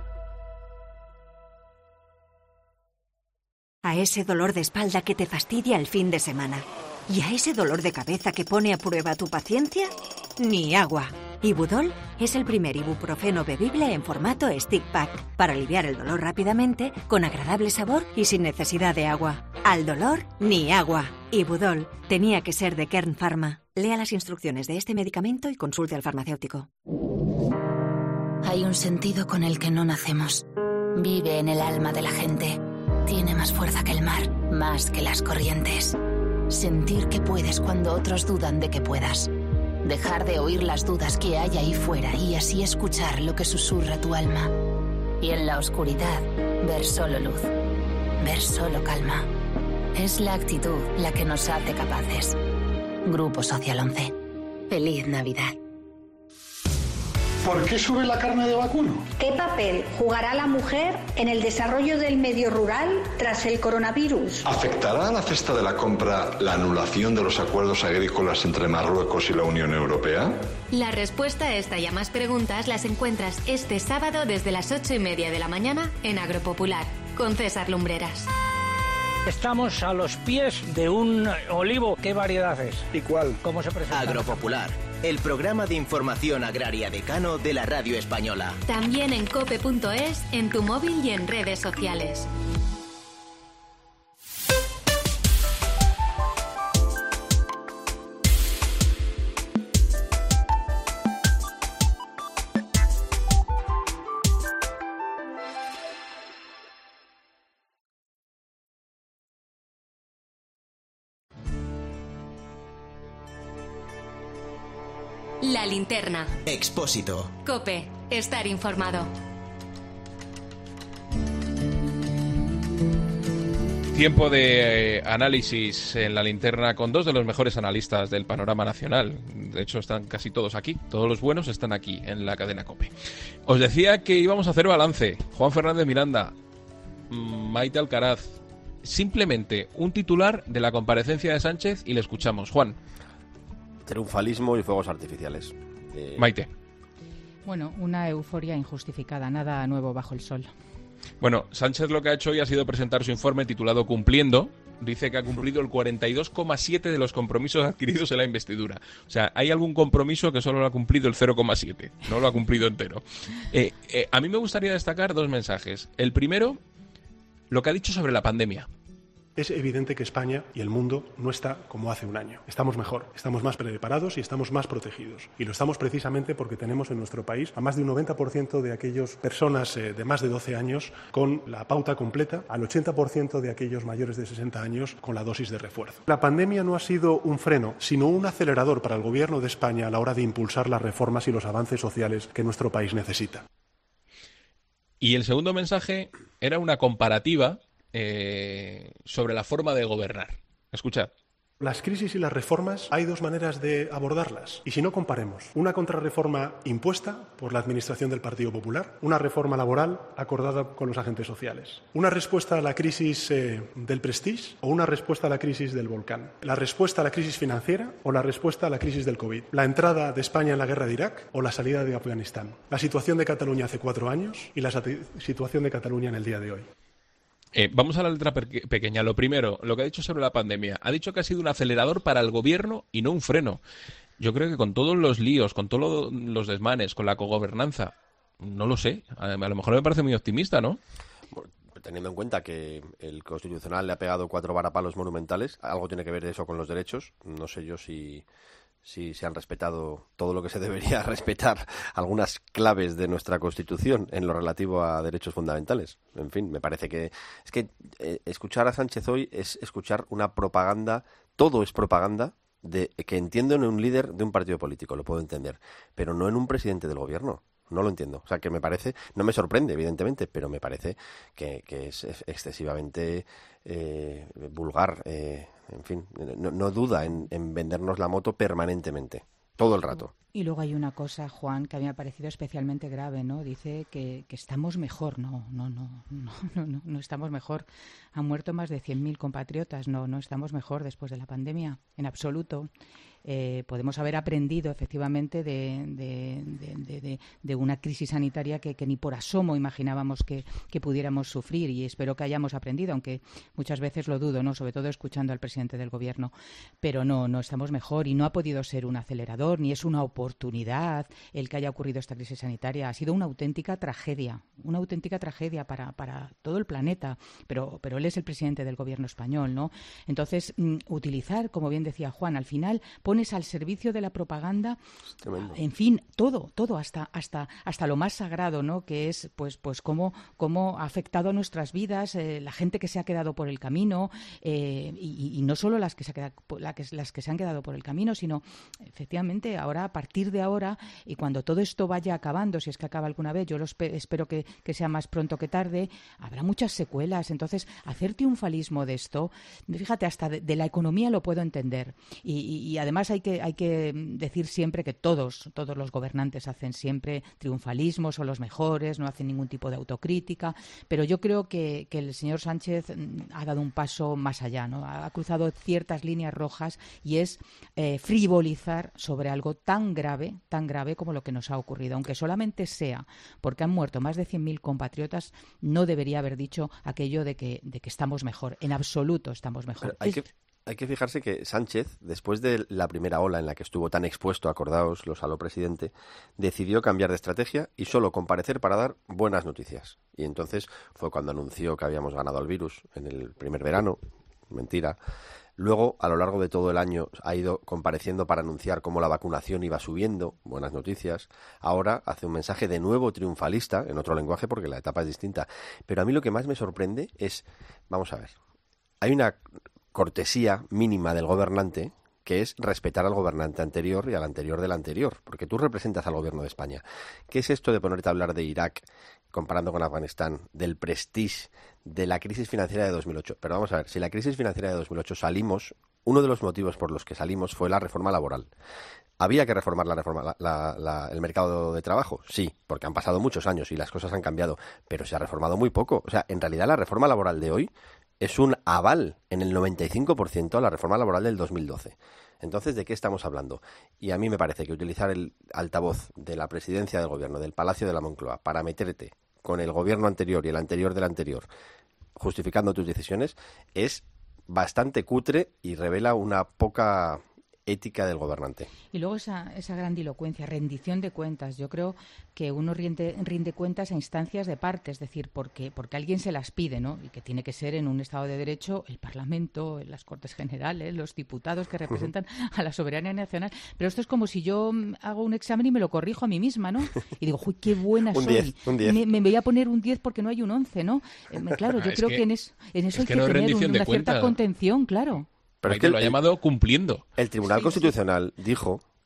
A ese dolor de espalda que te fastidia el fin de semana. ¿Y a ese dolor de cabeza que pone a prueba tu paciencia? Ni agua. Ibudol es el primer ibuprofeno bebible en formato stick pack para aliviar el dolor rápidamente, con agradable sabor y sin necesidad de agua. Al dolor, ni agua. Ibudol tenía que ser de Kern Pharma. Lea las instrucciones de este medicamento y consulte al farmacéutico.
Hay un sentido con el que no nacemos. Vive en el alma de la gente. Tiene más fuerza que el mar, más que las corrientes. Sentir que puedes cuando otros dudan de que puedas. Dejar de oír las dudas que hay ahí fuera y así escuchar lo que susurra tu alma. Y en la oscuridad, ver solo luz. Ver solo calma. Es la actitud la que nos hace capaces. Grupo Social once. Feliz Navidad.
¿Por qué sube la carne de vacuno?
¿Qué papel jugará la mujer en el desarrollo del medio rural tras el coronavirus?
¿Afectará a la cesta de la compra la anulación de los acuerdos agrícolas entre Marruecos y la Unión Europea?
La respuesta a esta y a más preguntas las encuentras este sábado desde las ocho y media de la mañana en Agropopular, con César Lumbreras.
Estamos a los pies de un olivo. ¿Qué variedad es?
¿Y cuál?
¿Cómo se presenta?
Agropopular, el programa de información agraria decano de la radio española.
También en cope punto es, en tu móvil y en redes sociales. La Linterna.
Expósito.
COPE. Estar informado.
Tiempo de eh, análisis en La Linterna con dos de los mejores analistas del panorama nacional. De hecho, están casi todos aquí. Todos los buenos están aquí, en la cadena COPE. Os decía que íbamos a hacer balance. Juan Fernández Miranda, Maite Alcaraz. Simplemente un titular de la comparecencia de Sánchez y le escuchamos. Juan.
Triunfalismo y fuegos artificiales. Eh...
Maite.
Bueno, una euforia injustificada, nada nuevo bajo el sol.
Bueno, Sánchez lo que ha hecho hoy ha sido presentar su informe titulado Cumpliendo. Dice que ha cumplido el cuarenta y dos coma siete de los compromisos adquiridos en la investidura. O sea, hay algún compromiso que solo lo ha cumplido el cero coma siete, no lo ha cumplido entero. Eh, eh, a mí me gustaría destacar dos mensajes. El primero, lo que ha dicho sobre la pandemia.
Es evidente que España y el mundo no está como hace un año. Estamos mejor, estamos más preparados y estamos más protegidos. Y lo estamos precisamente porque tenemos en nuestro país a más de un noventa por ciento de aquellas personas eh, de más de doce años con la pauta completa, al ochenta por ciento de aquellos mayores de sesenta años con la dosis de refuerzo. La pandemia no ha sido un freno, sino un acelerador para el Gobierno de España a la hora de impulsar las reformas y los avances sociales que nuestro país necesita.
Y el segundo mensaje era una comparativa Eh, sobre la forma de gobernar. Escuchad.
Las crisis y las reformas hay dos maneras de abordarlas. Y si no, comparemos. Una contrarreforma impuesta por la Administración del Partido Popular, una reforma laboral acordada con los agentes sociales. Una respuesta a la crisis eh, del Prestige o una respuesta a la crisis del volcán. La respuesta a la crisis financiera o la respuesta a la crisis del COVID. La entrada de España en la guerra de Irak o la salida de Afganistán. La situación de Cataluña hace cuatro años y la situación de Cataluña en el día de hoy.
Eh, vamos a la letra pe- pequeña. Lo primero, lo que ha dicho sobre la pandemia. Ha dicho que ha sido un acelerador para el gobierno y no un freno. Yo creo que con todos los líos, con todos los desmanes, con la cogobernanza, no lo sé. A, a lo mejor me parece muy optimista, ¿no?
Teniendo en cuenta que el Constitucional le ha pegado cuatro varapalos monumentales, algo tiene que ver eso con los derechos. No sé yo si... si se han respetado todo lo que se debería respetar, algunas claves de nuestra Constitución en lo relativo a derechos fundamentales. En fin, me parece que es que eh, escuchar a Sánchez hoy es escuchar una propaganda, todo es propaganda, de que entiendo en un líder de un partido político, lo puedo entender, pero no en un presidente del gobierno. No lo entiendo. O sea, que me parece, no me sorprende, evidentemente, pero me parece que, que es excesivamente eh, vulgar. Eh, en fin, no, no duda en, en vendernos la moto permanentemente, todo el rato.
Y luego hay una cosa, Juan, que a mí me ha parecido especialmente grave, ¿no? Dice que, que estamos mejor. No, no, no, no, no, no, no estamos mejor. Han muerto más de cien mil compatriotas. No, no estamos mejor después de la pandemia, en absoluto. Eh, podemos haber aprendido efectivamente de, de, de, de, de, de una crisis sanitaria que, que ni por asomo imaginábamos que, que pudiéramos sufrir, y espero que hayamos aprendido, aunque muchas veces lo dudo, ¿no? Sobre todo escuchando al presidente del gobierno. Pero no, no estamos mejor, y no ha podido ser un acelerador ni es una oportunidad el que haya ocurrido esta crisis sanitaria. Ha sido una auténtica tragedia, una auténtica tragedia para, para todo el planeta, pero, pero él es el presidente del gobierno español, ¿no? Entonces, mm, utilizar, como bien decía Juan, al final pones al servicio de la propaganda, en fin, todo, todo, hasta hasta hasta lo más sagrado, ¿no? Que es, pues, pues cómo, cómo ha afectado a nuestras vidas, eh, la gente que se ha quedado por el camino, eh, y, y no solo las que, se ha quedado, la que, las que se han quedado por el camino, sino, efectivamente, ahora, a partir de ahora, y cuando todo esto vaya acabando, si es que acaba alguna vez, yo lo espe- espero que, que sea más pronto que tarde, habrá muchas secuelas. Entonces, hacer triunfalismo de esto, fíjate, hasta de, de la economía lo puedo entender. Y, y, y además hay que, hay que decir siempre que todos, todos los gobernantes hacen siempre triunfalismo, son los mejores, no hacen ningún tipo de autocrítica, pero yo creo que, que el señor Sánchez ha dado un paso más allá, ¿no? Ha cruzado ciertas líneas rojas, y es eh, frivolizar sobre algo tan grave, tan grave como lo que nos ha ocurrido. Aunque solamente sea porque han muerto más de cien mil compatriotas, no debería haber dicho aquello de que, de que estamos mejor. En absoluto estamos mejor.
Hay que... Hay que fijarse que Sánchez, después de la primera ola en la que estuvo tan expuesto, acordaos, lo saló presidente, decidió cambiar de estrategia y solo comparecer para dar buenas noticias. Y entonces fue cuando anunció que habíamos ganado al virus en el primer verano. Mentira. Luego, a lo largo de todo el año, ha ido compareciendo para anunciar cómo la vacunación iba subiendo, buenas noticias. Ahora hace un mensaje de nuevo triunfalista, en otro lenguaje, porque la etapa es distinta. Pero a mí lo que más me sorprende es, vamos a ver, hay una cortesía mínima del gobernante, que es respetar al gobernante anterior y al anterior del anterior, porque tú representas al gobierno de España. ¿Qué es esto de ponerte a hablar de Irak, comparando con Afganistán, del Prestige, de la crisis financiera de dos mil ocho? Pero vamos a ver, si la crisis financiera de dos mil ocho salimos, uno de los motivos por los que salimos fue la reforma laboral. ¿Había que reformar la reforma, la, la, la, el mercado de trabajo? Sí, porque han pasado muchos años y las cosas han cambiado, pero se ha reformado muy poco. O sea, en realidad la reforma laboral de hoy es un aval en el noventa y cinco por ciento a la reforma laboral del dos mil doce. Entonces, ¿de qué estamos hablando? Y a mí me parece que utilizar el altavoz de la presidencia del gobierno, del Palacio de la Moncloa, para meterte con el gobierno anterior y el anterior del anterior, justificando tus decisiones, es bastante cutre y revela una poca ética del gobernante.
Y luego esa, esa grandilocuencia, rendición de cuentas. Yo creo que uno rinde, rinde cuentas a instancias de parte, es decir, porque, porque alguien se las pide, ¿no? Y que tiene que ser en un Estado de Derecho el Parlamento, las Cortes Generales, los diputados que representan a la soberanía nacional. Pero esto es como si yo hago un examen y me lo corrijo a mí misma, ¿no? Y digo, uy, qué buena
un
soy.
diez, un diez.
Me, me voy a poner un diez porque no hay un once, ¿no? Eh, claro, yo
es
creo
que,
que en, es, en eso
es
hay
que
que,
no
tener un,
rendición de
una cierta
cuentas.
contención, claro.
Pero
es
es que
lo ha llamado cumpliendo.
El Tribunal
Sí,
Constitucional sí. dijo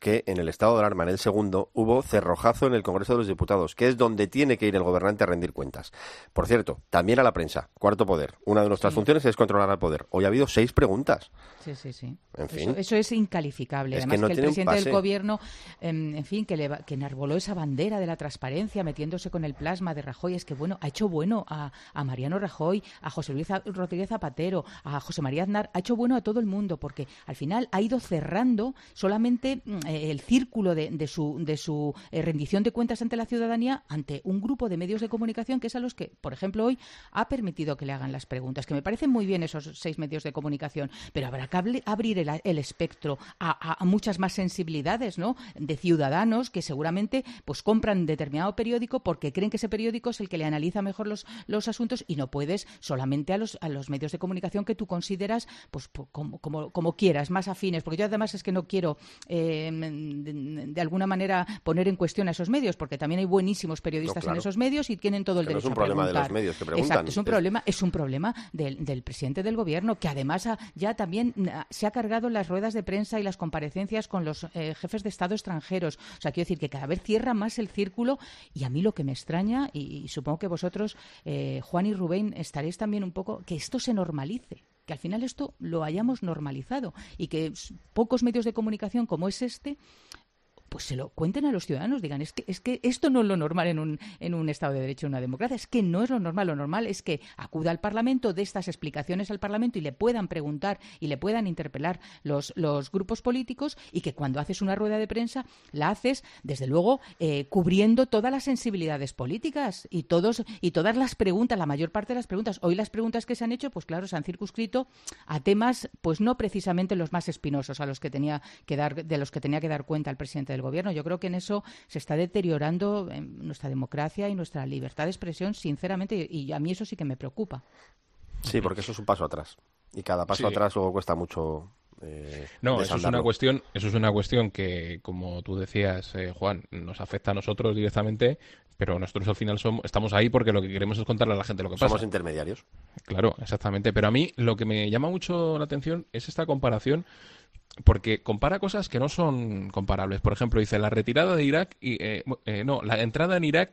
que en el estado de alarma, en el segundo, hubo cerrojazo en el Congreso de los Diputados, que es donde tiene que ir el gobernante a rendir cuentas. Por cierto, también a la prensa, cuarto poder. Una de nuestras sí. funciones es controlar al poder. Hoy ha habido seis preguntas.
Sí, sí, sí.
En fin.
Eso, eso es incalificable.
Es
Además,
que, no
que el
tiene
presidente
un pase.
del gobierno, en, en fin, que, le, que enarboló esa bandera de la transparencia, metiéndose con el plasma de Rajoy, es que, bueno, ha hecho bueno a, a Mariano Rajoy, a José Luis Rodríguez Zapatero, a José María Aznar, ha hecho bueno a todo el mundo, porque al final ha ido cerrando solamente eh, el círculo de, de su, de su eh, rendición de cuentas ante la ciudadanía, ante un grupo de medios de comunicación que es a los que, por ejemplo, hoy ha permitido que le hagan las preguntas, que me parecen muy bien esos seis medios de comunicación, pero habrá que abrir el, el espectro a, a, a muchas más sensibilidades, ¿no?, de ciudadanos que seguramente pues compran determinado periódico porque creen que ese periódico es el que le analiza mejor los, los asuntos, y no puedes solamente a los, a los medios de comunicación que tú consideras pues como, como, como quieras, más afines, porque yo además es que no quiero eh, de, de alguna manera poner en cuestión a esos medios, porque también hay buenísimos periodistas no, claro. en esos medios y tienen todo el
que
derecho
no es un
a preguntar.
problema de los medios que preguntan.
Exacto, es un es... problema, es un problema del, del presidente del gobierno, que además ha, ya también se ha cargado las ruedas de prensa y las comparecencias con los eh, jefes de Estado extranjeros. O sea, quiero decir que cada vez cierra más el círculo, y a mí lo que me extraña, y, y supongo que vosotros, eh, Juan y Rubén, estaréis también un poco, que esto se normalice, que al final esto lo hayamos normalizado y que pocos medios de comunicación como es este pues se lo cuenten a los ciudadanos, digan, es que es que esto no es lo normal en un en un Estado de Derecho, en una democracia, es que no es lo normal, lo normal es que acuda al Parlamento, dé estas explicaciones al Parlamento y le puedan preguntar y le puedan interpelar los, los grupos políticos, y que cuando haces una rueda de prensa la haces, desde luego, eh, cubriendo todas las sensibilidades políticas y todos y todas las preguntas, la mayor parte de las preguntas. Hoy las preguntas que se han hecho, pues claro, se han circunscrito a temas, pues no precisamente los más espinosos a los que tenía que dar, de los que tenía que dar cuenta el presidente del gobierno. Yo creo que en eso se está deteriorando nuestra democracia y nuestra libertad de expresión, sinceramente, y a mí eso sí que me preocupa.
Sí, porque eso es un paso atrás, y cada paso sí. atrás luego cuesta mucho. Eh,
no, eso es una cuestión, eso es una cuestión que, como tú decías, eh, Juan, nos afecta a nosotros directamente, pero nosotros al final somos, estamos ahí porque lo que queremos es contarle a la gente lo que pasa.
Somos intermediarios.
Claro, exactamente. Pero a mí lo que me llama mucho la atención es esta comparación, porque compara cosas que no son comparables. Por ejemplo, dice la retirada de Irak y eh, eh, no, la entrada en Irak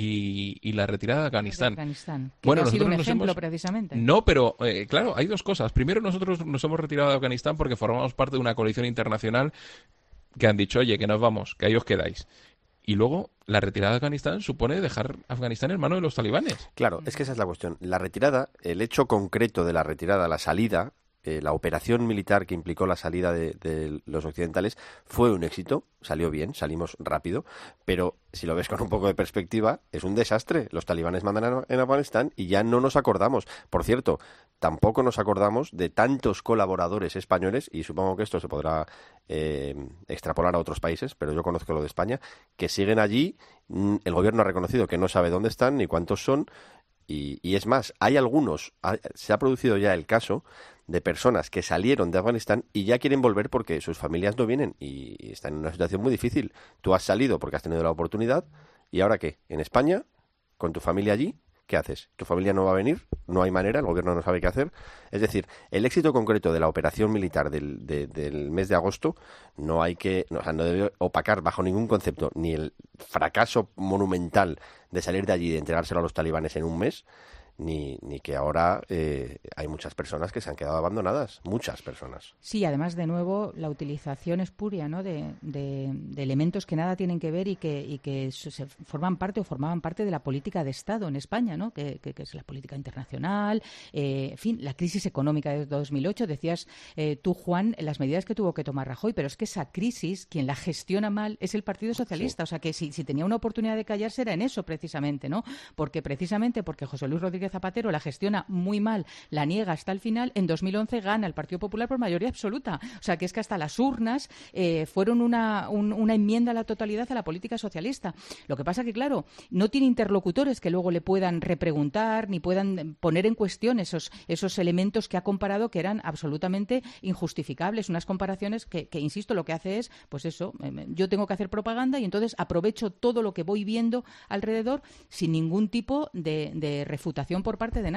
y, y la retirada de Afganistán.
De Afganistán, que
bueno,
no ha sido un ejemplo
hemos...
precisamente.
No, pero eh, claro, hay dos cosas. Primero, nosotros nos hemos retirado de Afganistán porque formamos parte de una coalición internacional que han dicho, oye, que nos vamos, que ahí os quedáis. Y luego, la retirada de Afganistán supone dejar Afganistán en manos de los talibanes.
Claro, es que esa es la cuestión. La retirada, el hecho concreto de la retirada, la salida, eh, la operación militar que implicó la salida de, de los occidentales fue un éxito, salió bien, salimos rápido, pero si lo ves con un poco de perspectiva, es un desastre. Los talibanes mandan en Afganistán y ya no nos acordamos. Por cierto, tampoco nos acordamos de tantos colaboradores españoles, y supongo que esto se podrá eh, extrapolar a otros países, pero yo conozco lo de España, que siguen allí. El gobierno ha reconocido que no sabe dónde están ni cuántos son, y, y es más, hay algunos, ha, se ha producido ya el caso de personas que salieron de Afganistán y ya quieren volver porque sus familias no vienen y están en una situación muy difícil. Tú has salido porque has tenido la oportunidad, ¿y ahora qué? ¿En España? ¿Con tu familia allí? ¿Qué haces? ¿Tu familia no va a venir? No hay manera, el gobierno no sabe qué hacer. Es decir, el éxito concreto de la operación militar del, de, del mes de agosto no hay que, no, o sea, no debe opacar bajo ningún concepto ni el fracaso monumental de salir de allí y de entregárselo a los talibanes en un mes, Ni, ni que ahora eh, hay muchas personas que se han quedado abandonadas, muchas personas.
Sí, además, de nuevo, la utilización espuria, ¿no?, de, de, de elementos que nada tienen que ver y que, y que se forman parte o formaban parte de la política de Estado en España, ¿no?, que, que, que es la política internacional, eh, en fin, la crisis económica de dos mil ocho. Decías eh, tú, Juan, las medidas que tuvo que tomar Rajoy, pero es que esa crisis, quien la gestiona mal es el Partido Socialista. Sí. O sea, que si, si tenía una oportunidad de callarse era en eso precisamente, ¿no? Porque precisamente porque José Luis Rodríguez Zapatero la gestiona muy mal, la niega hasta el final, en dos mil once gana el Partido Popular por mayoría absoluta. O sea, que es que hasta las urnas eh, fueron una, un, una enmienda a la totalidad a la política socialista. Lo que pasa que, claro, no tiene interlocutores que luego le puedan repreguntar ni puedan poner en cuestión esos, esos elementos que ha comparado, que eran absolutamente injustificables. Unas comparaciones que, que, insisto, lo que hace es, pues eso, eh, yo tengo que hacer propaganda y entonces aprovecho todo lo que voy viendo alrededor sin ningún tipo de, de refutación por parte de nadie.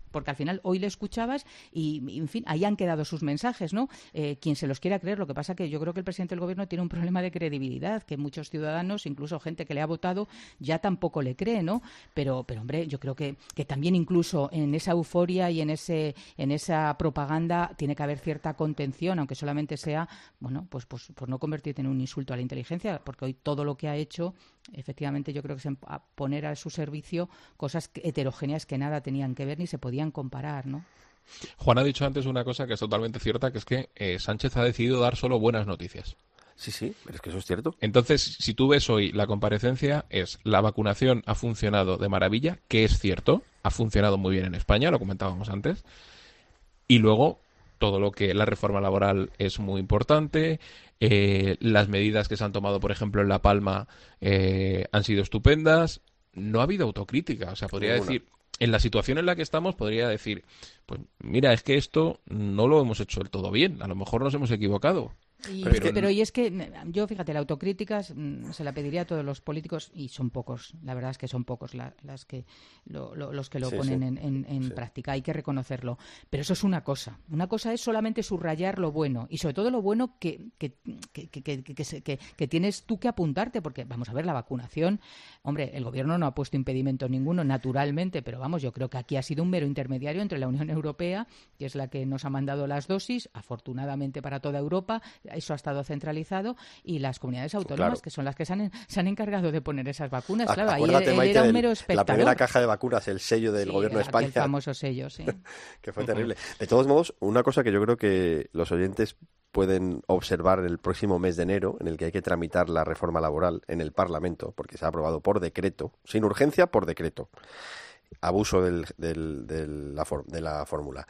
porque al final hoy le escuchabas y, en fin, ahí han quedado sus mensajes, ¿no? Eh, quien se los quiera creer, lo que pasa que yo creo que el presidente del Gobierno tiene un problema de credibilidad, que muchos ciudadanos, incluso gente que le ha votado, ya tampoco le cree, ¿no? Pero, pero hombre, yo creo que, que también incluso en esa euforia y en ese en esa propaganda tiene que haber cierta contención, aunque solamente sea, bueno, pues, pues, pues no convertirte en un insulto a la inteligencia, porque hoy todo lo que ha hecho, efectivamente, yo creo que es a poner a su servicio cosas heterogéneas que nada tenían que ver ni se podían comparar, ¿no?
Juan ha dicho antes una cosa que es totalmente cierta, que es que eh, Sánchez ha decidido dar solo buenas noticias.
Sí, sí, pero es que eso es cierto.
Entonces, si tú ves hoy la comparecencia, es la vacunación ha funcionado de maravilla, que es cierto, ha funcionado muy bien en España, lo comentábamos antes, y luego todo lo que la reforma laboral es muy importante, eh, las medidas que se han tomado, por ejemplo, en La Palma eh, han sido estupendas, no ha habido autocrítica, o sea, podría
Ninguna.
decir... En la situación en la que estamos podría decir, pues mira, es que esto no lo hemos hecho del todo bien, a lo mejor nos hemos equivocado.
Y,
pero,
pero y es que yo, fíjate, la autocrítica se la pediría a todos los políticos y son pocos, la verdad es que son pocos la, las que lo, lo, los que lo
sí,
ponen
sí.
en, en, en sí. práctica, hay que reconocerlo. Pero eso es una cosa, una cosa es solamente subrayar lo bueno y sobre todo lo bueno que, que, que, que, que, que, que, que, que tienes tú que apuntarte, porque vamos a ver, la vacunación, hombre, el gobierno no ha puesto impedimento ninguno, naturalmente, pero vamos, yo creo que aquí ha sido un mero intermediario entre la Unión Europea, que es la que nos ha mandado las dosis, afortunadamente para toda Europa, eso ha estado centralizado, y las comunidades autónomas, claro, que son las que se han, se han encargado de poner esas vacunas. Claro, ahí él, él era un mero espectador.
La primera caja de vacunas, el sello del
sí,
gobierno de España.
El famoso sello, sí.
Que fue terrible. De todos modos, una cosa que yo creo que los oyentes pueden observar en el próximo mes de enero, en el que hay que tramitar la reforma laboral en el Parlamento, porque se ha aprobado por decreto, sin urgencia, por decreto. Abuso del, del, del, la for, de la fórmula.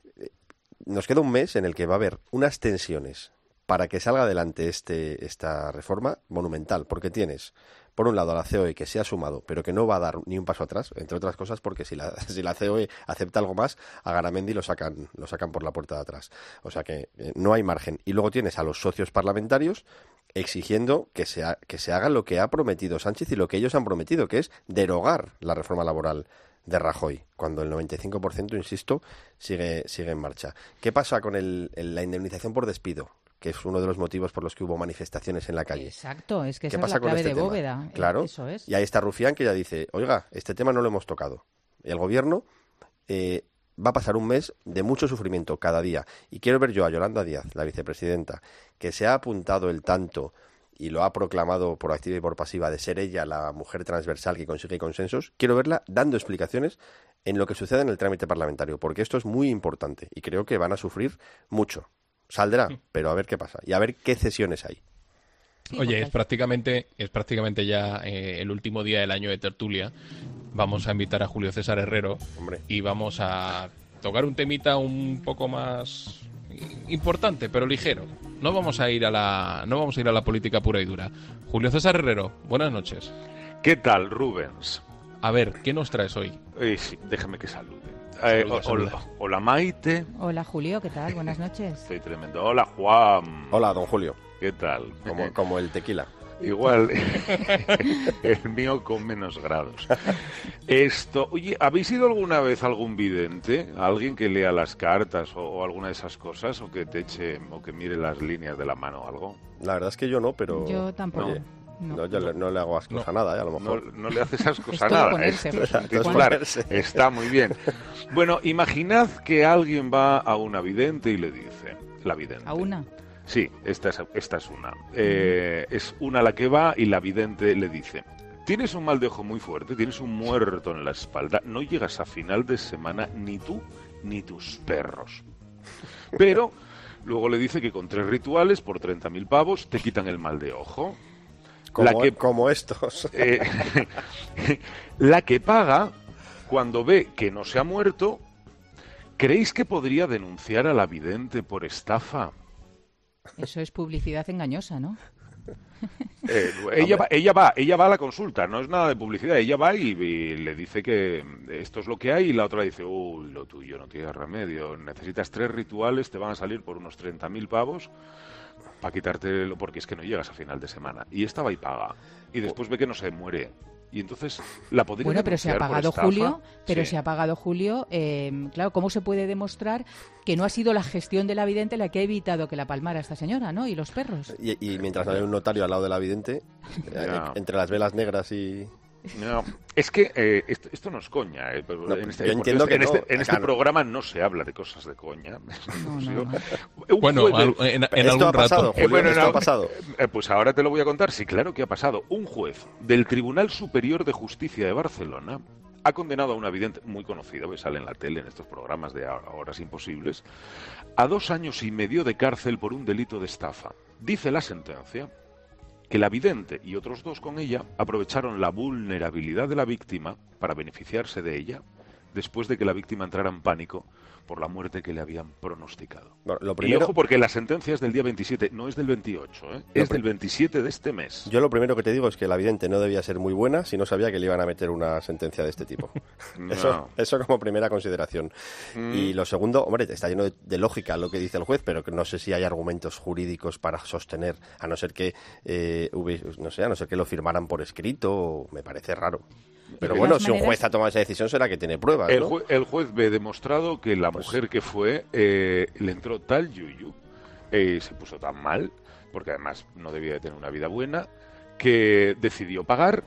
Nos queda un mes en el que va a haber unas tensiones para que salga adelante este, esta reforma monumental, porque tienes, por un lado, a la C O E que se ha sumado, pero que no va a dar ni un paso atrás, entre otras cosas, porque si la, si la C O E acepta algo más, a Garamendi lo sacan, lo sacan por la puerta de atrás. O sea que eh, no hay margen. Y luego tienes a los socios parlamentarios exigiendo que se, ha, que se haga lo que ha prometido Sánchez y lo que ellos han prometido, que es derogar la reforma laboral de Rajoy, cuando el noventa y cinco por ciento, insisto, sigue, sigue en marcha. ¿Qué pasa con el, el, la indemnización por despido? Que es uno de los motivos por los que hubo manifestaciones en la calle.
Exacto, es que
¿Qué
esa
pasa
es la clave
con este
de
tema?
bóveda.
Claro,
eso es.
Y ahí está Rufián, que ya dice, oiga, este tema no lo hemos tocado. El gobierno eh, va a pasar un mes de mucho sufrimiento cada día. Y quiero ver yo a Yolanda Díaz, la vicepresidenta, que se ha apuntado el tanto y lo ha proclamado por activa y por pasiva de ser ella la mujer transversal que consigue consensos. Quiero verla dando explicaciones en lo que sucede en el trámite parlamentario, porque esto es muy importante y creo que van a sufrir mucho. Saldrá, pero a ver qué pasa y a ver qué cesiones hay.
Oye, es prácticamente, es prácticamente ya eh, el último día del año de tertulia. Vamos a invitar a Julio César Herrero.
Hombre.
Y vamos a tocar un temita un poco más importante, pero ligero. No vamos a ir a la, no vamos a ir a la política pura y dura. Julio César Herrero, buenas noches.
¿Qué tal, Rubens?
A ver, ¿qué nos traes hoy?
Eh, sí, déjame que salude. Eh,
Saluda, saluda.
Hola, hola Maite.
Hola Julio, ¿qué tal? Buenas noches.
Estoy tremendo. Hola Juan.
Hola don Julio.
¿Qué tal?
Como, como el tequila.
Igual, el mío con menos grados. Esto, oye, ¿habéis ido alguna vez a algún vidente? ¿A alguien que lea las cartas o, o alguna de esas cosas? ¿O que te eche, o que mire las líneas de la mano o algo?
La verdad es que yo no, pero...
Yo tampoco.
Oye,
No,
no, yo le, no le hago ascos
no,
a nada, ¿eh? A lo mejor.
No, no le haces ascos a
Esto
nada.
ponerse,
Esto,
pues,
es
Juan.
claro, está muy bien. Bueno, imaginad que alguien va a una vidente y le dice... La vidente.
¿A una?
Sí, esta es, esta es una. Eh, es una la que va y la vidente le dice... Tienes un mal de ojo muy fuerte, tienes un muerto en la espalda, no llegas a final de semana ni tú ni tus perros. Pero luego le dice que con tres rituales por treinta mil pavos te quitan el mal de ojo.
Como,
la que,
como estos.
Eh, la que paga, cuando ve que no se ha muerto, ¿creéis que podría denunciar a la vidente por estafa?
Eso es publicidad engañosa, ¿no?
Eh, ella, va, ella va, ella va a la consulta, no es nada de publicidad, ella va y, y le dice que esto es lo que hay y la otra dice, uy, lo tuyo no tiene remedio, necesitas tres rituales, te van a salir por unos treinta mil pavos para quitártelo porque es que no llegas a final de semana. Y esta va y paga. Y después ve que no se muere. Y entonces la podría
Bueno, pero se ha pagado Julio, pero
sí.
se ha pagado Julio, eh, claro, ¿cómo se puede demostrar que no ha sido la gestión de la vidente la que ha evitado que la palmara esta señora, ¿no? Y los perros.
Y, y mientras no hay un notario al lado de la vidente, eh, entre las velas negras y...
No, es que eh, esto, esto no es coña. Eh,
no,
en este,
yo entiendo
este,
que
en
no,
este, en este
no.
programa no se habla de cosas de coña.
No, no, no.
Bueno,
juez,
en, en
¿Esto
algún
ha pasado,
rato.
Julio?
Eh, bueno,
¿Esto
no,
ha pasado?
eh, pues ahora te lo voy a contar. Sí, claro que ha pasado. Un juez del Tribunal Superior de Justicia de Barcelona ha condenado a una vidente muy conocida, que sale en la tele en estos programas de Horas Imposibles, a dos años y medio de cárcel por un delito de estafa. Dice la sentencia que la vidente y otros dos con ella aprovecharon la vulnerabilidad de la víctima para beneficiarse de ella después de que la víctima entrara en pánico por la muerte que le habían pronosticado.
Bueno, lo primero...
Y ojo, porque la sentencia es del día veintisiete, no es del veintiocho, ¿eh? Es del veintisiete de este mes.
Yo lo primero que te digo es que la vidente no debía ser muy buena si no sabía que le iban a meter una sentencia de este tipo.
No.
Eso, eso como primera consideración.
Mm.
Y lo segundo, hombre, está lleno de, de lógica lo que dice el juez, pero que no sé si hay argumentos jurídicos para sostener, a no ser que, eh, hubiese, no sé, a no ser que lo firmaran por escrito, me parece raro. Pero
de
bueno,
todas
si un
maneras-
juez ha tomado esa decisión será que tiene pruebas,
El,
¿no?
jue- el juez ve demostrado que la mujer que fue eh, le entró tal yuyu, eh, se puso tan mal, porque además no debía de tener una vida buena, que decidió pagar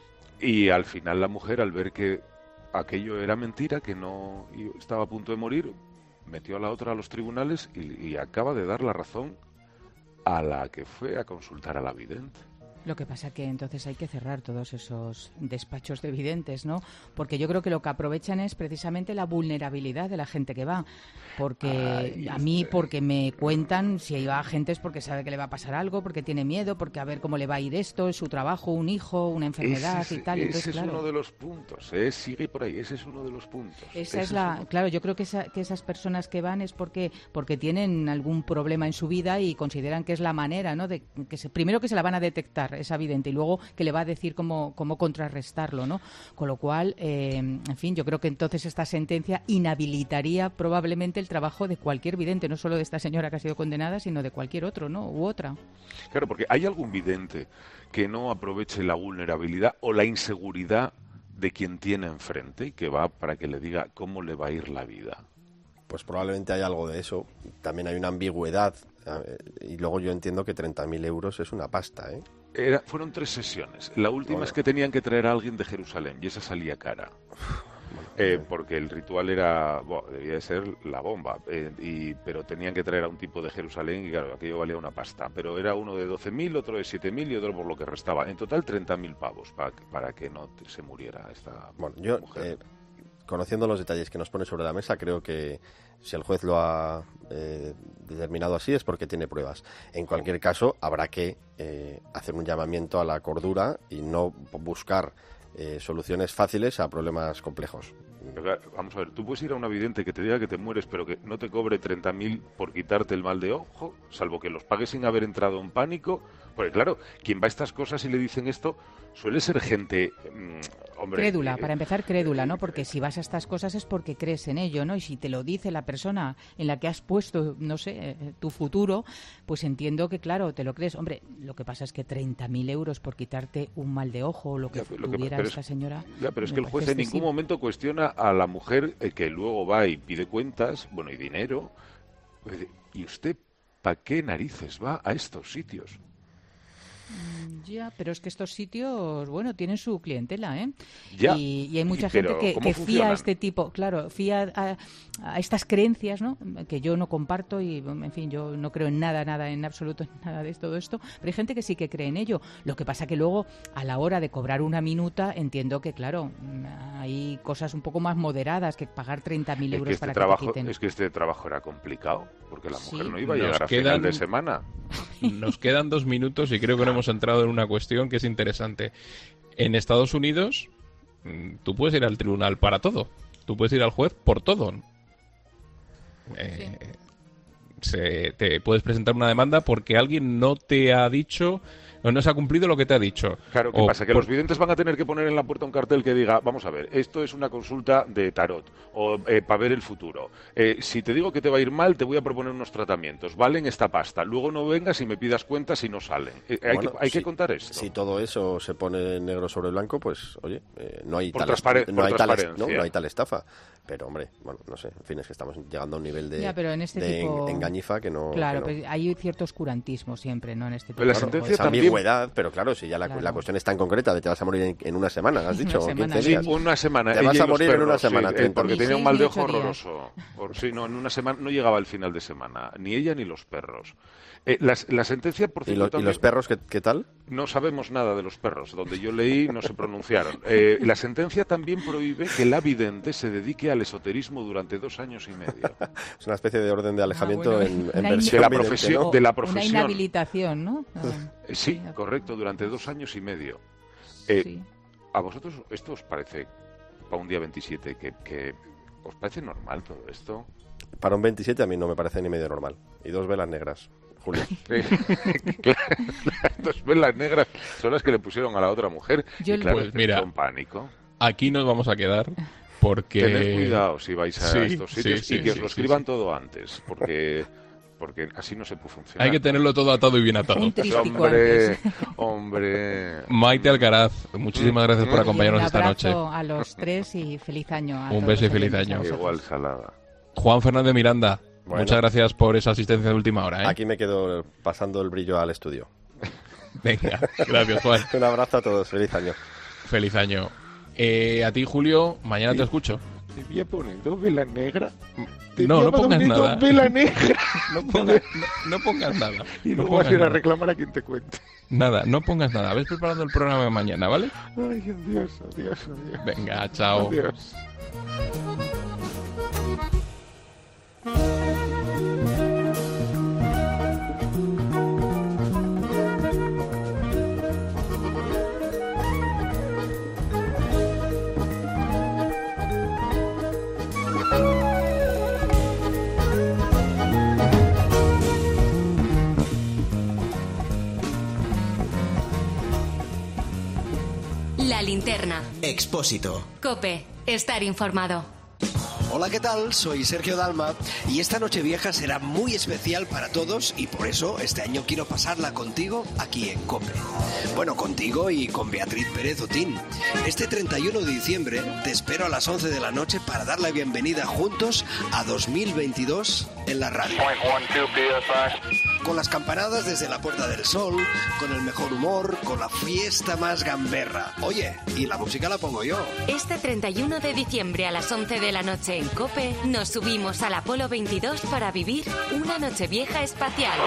y al final la mujer, al ver que aquello era mentira, que no y estaba a punto de morir, metió a la otra a los tribunales y, y acaba de dar la razón a la que fue a consultar a la vidente.
Lo que pasa que entonces hay que cerrar todos esos despachos de videntes, ¿no? Porque yo creo que lo que aprovechan es precisamente la vulnerabilidad de la gente que va. Porque
Ay,
a mí, porque me cuentan, si va gente es porque sabe que le va a pasar algo, porque tiene miedo, porque a ver cómo le va a ir esto, es su trabajo, un hijo, una enfermedad
Ese,
y tal.
ese
Entonces,
es
claro,
uno de los puntos, ¿eh? Sigue por ahí, ese es uno de los puntos.
esa
Ese
es la,
uno.
claro, yo creo que, esa, que esas personas que van es porque porque tienen algún problema en su vida y consideran que es la manera, ¿no? De que se, primero que se la van a detectar, esa vidente, y luego que le va a decir cómo, cómo contrarrestarlo, ¿no? Con lo cual, eh, en fin, yo creo que entonces esta sentencia inhabilitaría probablemente el trabajo de cualquier vidente, no solo de esta señora que ha sido condenada, sino de cualquier otro, ¿no? U otra.
Claro, porque ¿hay algún vidente que no aproveche la vulnerabilidad o la inseguridad de quien tiene enfrente y que va para que le diga cómo le va a ir la vida?
Pues probablemente hay algo de eso. También hay una ambigüedad. eh, Y luego yo entiendo que treinta mil euros es una pasta, ¿eh?
Era, fueron tres sesiones. La última
Bueno.
es que tenían que traer a alguien de Jerusalén y esa salía cara. Eh, porque el ritual era, bueno, debía de ser la bomba, eh, y, pero tenían que traer a un tipo de Jerusalén y claro, aquello valía una pasta. Pero era uno de doce mil, otro de siete mil y otro por lo que restaba. En total treinta mil pavos para, para que no te- se muriera esta
Bueno, yo,
mujer.
eh, conociendo los detalles que nos pone sobre la mesa, creo que si el juez lo ha eh, determinado así es porque tiene pruebas. En cualquier caso, habrá que eh, hacer un llamamiento a la cordura y no buscar eh, soluciones fáciles a problemas complejos.
Pero claro, vamos a ver, tú puedes ir a una vidente que te diga que te mueres, pero que no te cobre treinta mil por quitarte el mal de ojo, salvo que los pagues sin haber entrado en pánico. Porque claro, quien va a estas cosas y le dicen esto suele ser gente, mmm, hombre...
Crédula,
eh,
para empezar crédula, ¿no? Porque si vas a estas cosas es porque crees en ello, ¿no? Y si te lo dice la persona en la que has puesto, no sé, eh, tu futuro, pues entiendo que, claro, te lo crees. Hombre, lo que pasa es que treinta mil euros por quitarte un mal de ojo o lo que
Ya, lo que-
tuviera
pero es-
esta señora...
Ya, pero es
me
que el juez
parece
en ningún
excesivo.
momento cuestiona a la mujer eh, que luego va y pide cuentas, bueno, y dinero. Pues, ¿y usted para qué narices va a estos sitios?
Mm, Ya, pero es que estos sitios, bueno, tienen su clientela, ¿eh?
Ya,
Y, y hay mucha
y- pero
gente que,
¿cómo
que fía a
funcionan?
este tipo, claro, fía a, a estas creencias, ¿no? Que yo no comparto y, en fin, yo no creo en nada, nada, en absoluto, en nada de todo esto. Pero hay gente que sí que cree en ello. Lo que pasa que luego, a la hora de cobrar una minuta, entiendo que, claro, hay cosas un poco más moderadas que pagar treinta mil
Es
euros
que, este
para
trabajo,
que te quiten.
es que este trabajo era complicado, porque la mujer
Sí.
no iba a
Nos
llegar a
quedan-
final de semana.
Nos quedan dos minutos y creo que no hemos entrado en una cuestión que es interesante. En Estados Unidos, mm, tú puedes ir al tribunal para todo. Tú puedes ir al juez por todo. Eh, se- te puedes presentar una demanda porque alguien no te ha dicho o no se ha cumplido lo que te ha dicho.
Claro, ¿qué
o
pasa? Que
por...
los videntes van a tener que poner en la puerta un cartel que diga, vamos a ver, esto es una consulta de tarot, o eh, para ver el futuro. Eh, si te digo que te va a ir mal, te voy a proponer unos tratamientos, valen esta pasta. Luego no vengas y me pidas cuentas si no salen. Eh, hay
bueno,
que, hay
si,
que contar esto.
Si todo eso se pone negro sobre blanco, pues, oye, eh, no hay
por
tal,
transparen-
no
por
hay tal,
transparencia.
no, no hay tal estafa. Pero, hombre, bueno, no sé, en fin, es que estamos llegando a un nivel de,
ya, pero en este
de
tipo...
engañifa que no...
Claro,
que no.
Pues hay cierto oscurantismo siempre, ¿no? En este tipo
Pero la
de
sentencia
cosas.
también... ambigüedad, pero claro, si ya la,
Claro.
la cuestión es tan concreta de te vas a morir en, en una semana, has dicho,
Una
o quince
semana.
días.
Sí, una semana.
Te
Ella
vas
y
a
los
morir en una
perros,
semana,
sí, eh,
treinta
porque
días.
tenía un mal de ojo
ocho días.
horroroso. Por, sí, no, en una semana no llegaba el final de semana, ni ella ni los perros. Eh, la, la sentencia, por
¿Y,
cierto,
lo- y
también-
los perros qué, qué tal?
No sabemos nada de los perros. Donde yo leí no se pronunciaron. Eh, la sentencia también prohíbe que la vidente se dedique al esoterismo durante dos años y medio.
Es una especie de orden de alejamiento
Ah, bueno.
en, en
Una
versión
de la
vidente,
profesión,
¿no?
de la
Una
profesión.
inhabilitación, ¿no? Ah,
Eh, Sí, correcto, durante dos años y medio. Eh,
sí.
¿A vosotros esto os parece, para un día veintisiete, que, que os parece normal todo esto?
Para un veintisiete a mí no me parece ni medio normal. Y dos velas negras, Julio.
Eh, claro, las dos velas negras son las que le pusieron a la otra mujer.
Yo
y
le-
claro,
Pues
entró
mira,
en pánico.
Aquí nos vamos a quedar porque...
Tened cuidado si vais a
Sí,
estos sitios
sí,
y
sí,
que os
sí,
lo
sí,
escriban
sí.
todo antes, porque porque así no se puede funcionar.
Hay que tenerlo todo atado y bien atado.
Un trístico
Hombre,
antes.
hombre.
Maite Alcaraz, muchísimas gracias por
Mm.
acompañarnos
Y un
esta noche.
abrazo a los tres y feliz año a
Un
todos
beso y
los
feliz
oyentes, a
año.
vosotros.
Igual salada.
Juan Fernández Miranda,
Bueno.
muchas gracias por esa asistencia de última hora. ¿eh?
Aquí me quedo pasando el brillo al estudio.
Venga, gracias Juan.
Un abrazo a todos, feliz año.
Feliz año. Eh, a ti, Julio, mañana te escucho.
Te voy a poner dos velas negras.
No, no pongas nada.
Dos velas negras.
No pongas, no, no pongas nada.
Y
No
luego vas
pongas
a ir a
nada.
reclamar a quien te cuente.
Nada, no pongas nada. Ves preparando el programa de mañana, ¿vale?
Ay, adiós, adiós, adiós.
Venga, chao.
Adiós.
La linterna.
Expósito.
Cope. Estar informado.
Hola, ¿qué tal? Soy Sergio Dalma y esta Nochevieja será muy especial para todos y por eso este año quiero pasarla contigo aquí en COPE. Bueno, contigo y con Beatriz Pérez Otín. Este treinta y uno de diciembre te espero a las once de la noche para dar la bienvenida juntos a dos mil veintidós en la radio. Con las campanadas desde la Puerta del Sol, con el mejor humor, con la fiesta más gamberra. Oye, y la música la pongo yo.
Este treinta y uno de diciembre a las once de la noche en COPE nos subimos al Apolo veintidós para vivir una Nochevieja espacial.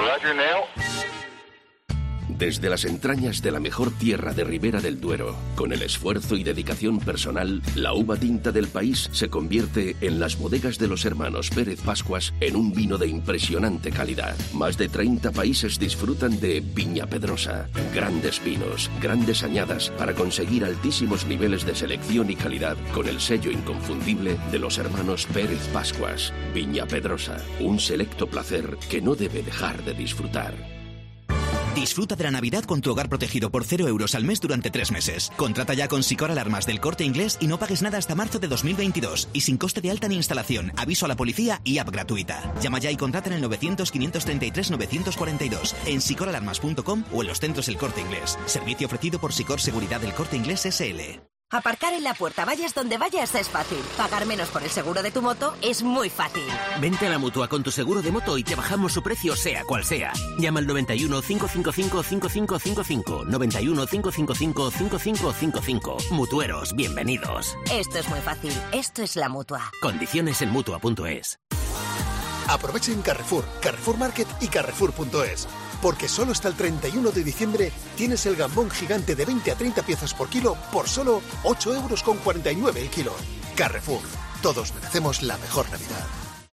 Desde las entrañas de la mejor tierra de Ribera del Duero, con el esfuerzo y dedicación personal, la uva tinta del país se convierte en las bodegas de los hermanos Pérez Pascuas en un vino de impresionante calidad. Más de treinta países disfrutan de Viña Pedrosa. Grandes vinos, grandes añadas para conseguir altísimos niveles de selección y calidad con el sello inconfundible de los hermanos Pérez Pascuas. Viña Pedrosa, un selecto placer que no debe dejar de disfrutar.
Disfruta de la Navidad con tu hogar protegido por cero euros al mes durante tres meses. Contrata ya con Sicor Alarmas del Corte Inglés y no pagues nada hasta marzo de dos mil veintidós. Y sin coste de alta ni instalación, aviso a la policía y app gratuita. Llama ya y contrata en el novecientos, quinientos treinta y tres, novecientos cuarenta y dos, en sicor alarmas punto com o en los centros El Corte Inglés. Servicio ofrecido por Sicor Seguridad del Corte Inglés S L.
Aparcar en la puerta, vayas donde vayas, es fácil. Pagar menos por el seguro de tu moto es muy fácil.
Vente a la Mutua con tu seguro de moto y te bajamos su precio sea cual sea. Llama al noventa y uno, cinco cinco cinco, cinco cinco cinco cinco. noventa y uno, cinco cinco cinco, cinco cinco cinco cinco. Mutueros, bienvenidos.
Esto es muy fácil. Esto es la Mutua.
Condiciones en Mutua punto es.
Aprovechen Carrefour, Carrefour Market y Carrefour punto es. Porque solo hasta el treinta y uno de diciembre tienes el gambón gigante de veinte a treinta piezas por kilo por solo ocho euros con cuarenta y nueve el kilo. Carrefour, todos merecemos la mejor Navidad.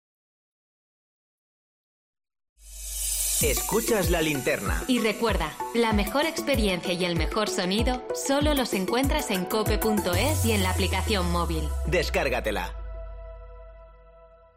Escuchas la linterna.
Y recuerda, la mejor experiencia y el mejor sonido solo los encuentras en cope punto es y en la aplicación móvil.
Descárgatela.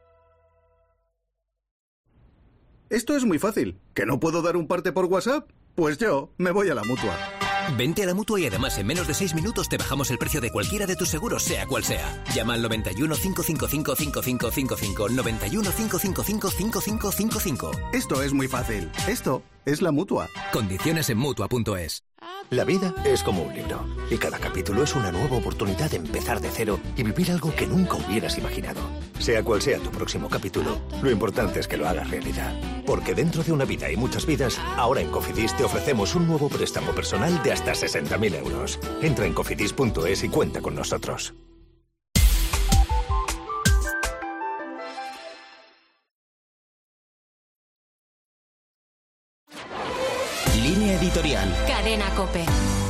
Esto es muy fácil. ¿Que no puedo dar un parte por WhatsApp?
Pues yo me voy a la Mutua.
Vente a la Mutua y además en menos de seis minutos te bajamos el precio de cualquiera de tus seguros, sea cual sea. Llama al noventa y uno, cinco cinco cinco, cinco cinco cinco cinco, noventa y uno, cinco cinco cinco, cinco cinco cinco cinco.
Esto es muy fácil. Esto es la Mutua.
Condiciones en Mutua punto es.
La vida es como un libro y cada capítulo es una nueva oportunidad de empezar de cero y vivir algo que nunca hubieras imaginado. Sea cual sea tu próximo capítulo, lo importante es que lo hagas realidad. Porque dentro de una vida y muchas vidas, ahora en Cofidis te ofrecemos un nuevo préstamo personal de hasta sesenta mil euros. Entra en cofidis punto es y cuenta con nosotros.
Línea editorial.
Cadena COPE.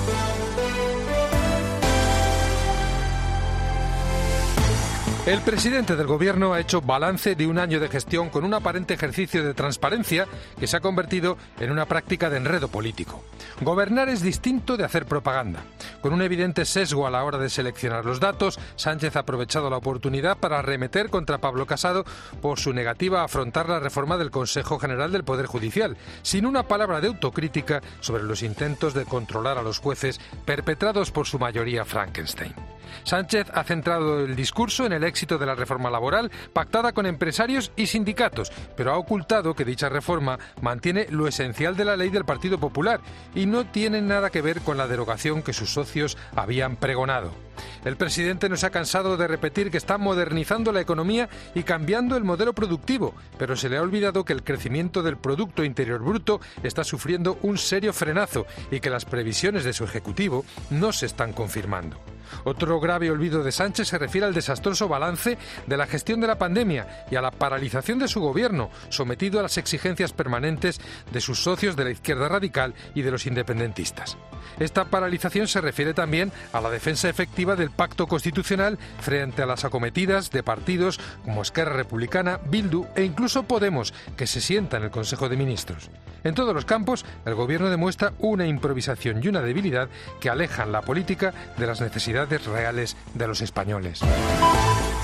El presidente del Gobierno ha hecho balance de un año de gestión con un aparente ejercicio de transparencia que se ha convertido en una práctica de enredo político. Gobernar es distinto de hacer propaganda. Con un evidente sesgo a la hora de seleccionar los datos, Sánchez ha aprovechado la oportunidad para arremeter contra Pablo Casado por su negativa a afrontar la reforma del Consejo General del Poder Judicial, sin una palabra de autocrítica sobre los intentos de controlar a los jueces perpetrados por su mayoría Frankenstein. Sánchez ha centrado el discurso en el éxito de la reforma laboral pactada con empresarios y sindicatos, pero ha ocultado que dicha reforma mantiene lo esencial de la ley del Partido Popular y no tiene nada que ver con la derogación que sus socios habían pregonado. El presidente no se ha cansado de repetir que está modernizando la economía y cambiando el modelo productivo, pero se le ha olvidado que el crecimiento del Producto Interior Bruto está sufriendo un serio frenazo y que las previsiones de su ejecutivo no se están confirmando. Otro grave olvido de Sánchez se refiere al desastroso balance de la gestión de la pandemia y a la paralización de su gobierno, sometido a las exigencias permanentes de sus socios de la izquierda radical y de los independentistas. Esta paralización se refiere también a la defensa efectiva del pacto constitucional frente a las acometidas de partidos como Esquerra Republicana, Bildu e incluso Podemos, que se sienta en el Consejo de Ministros. En todos los campos, el gobierno demuestra una improvisación y una debilidad que alejan la política de las necesidades reales de los españoles.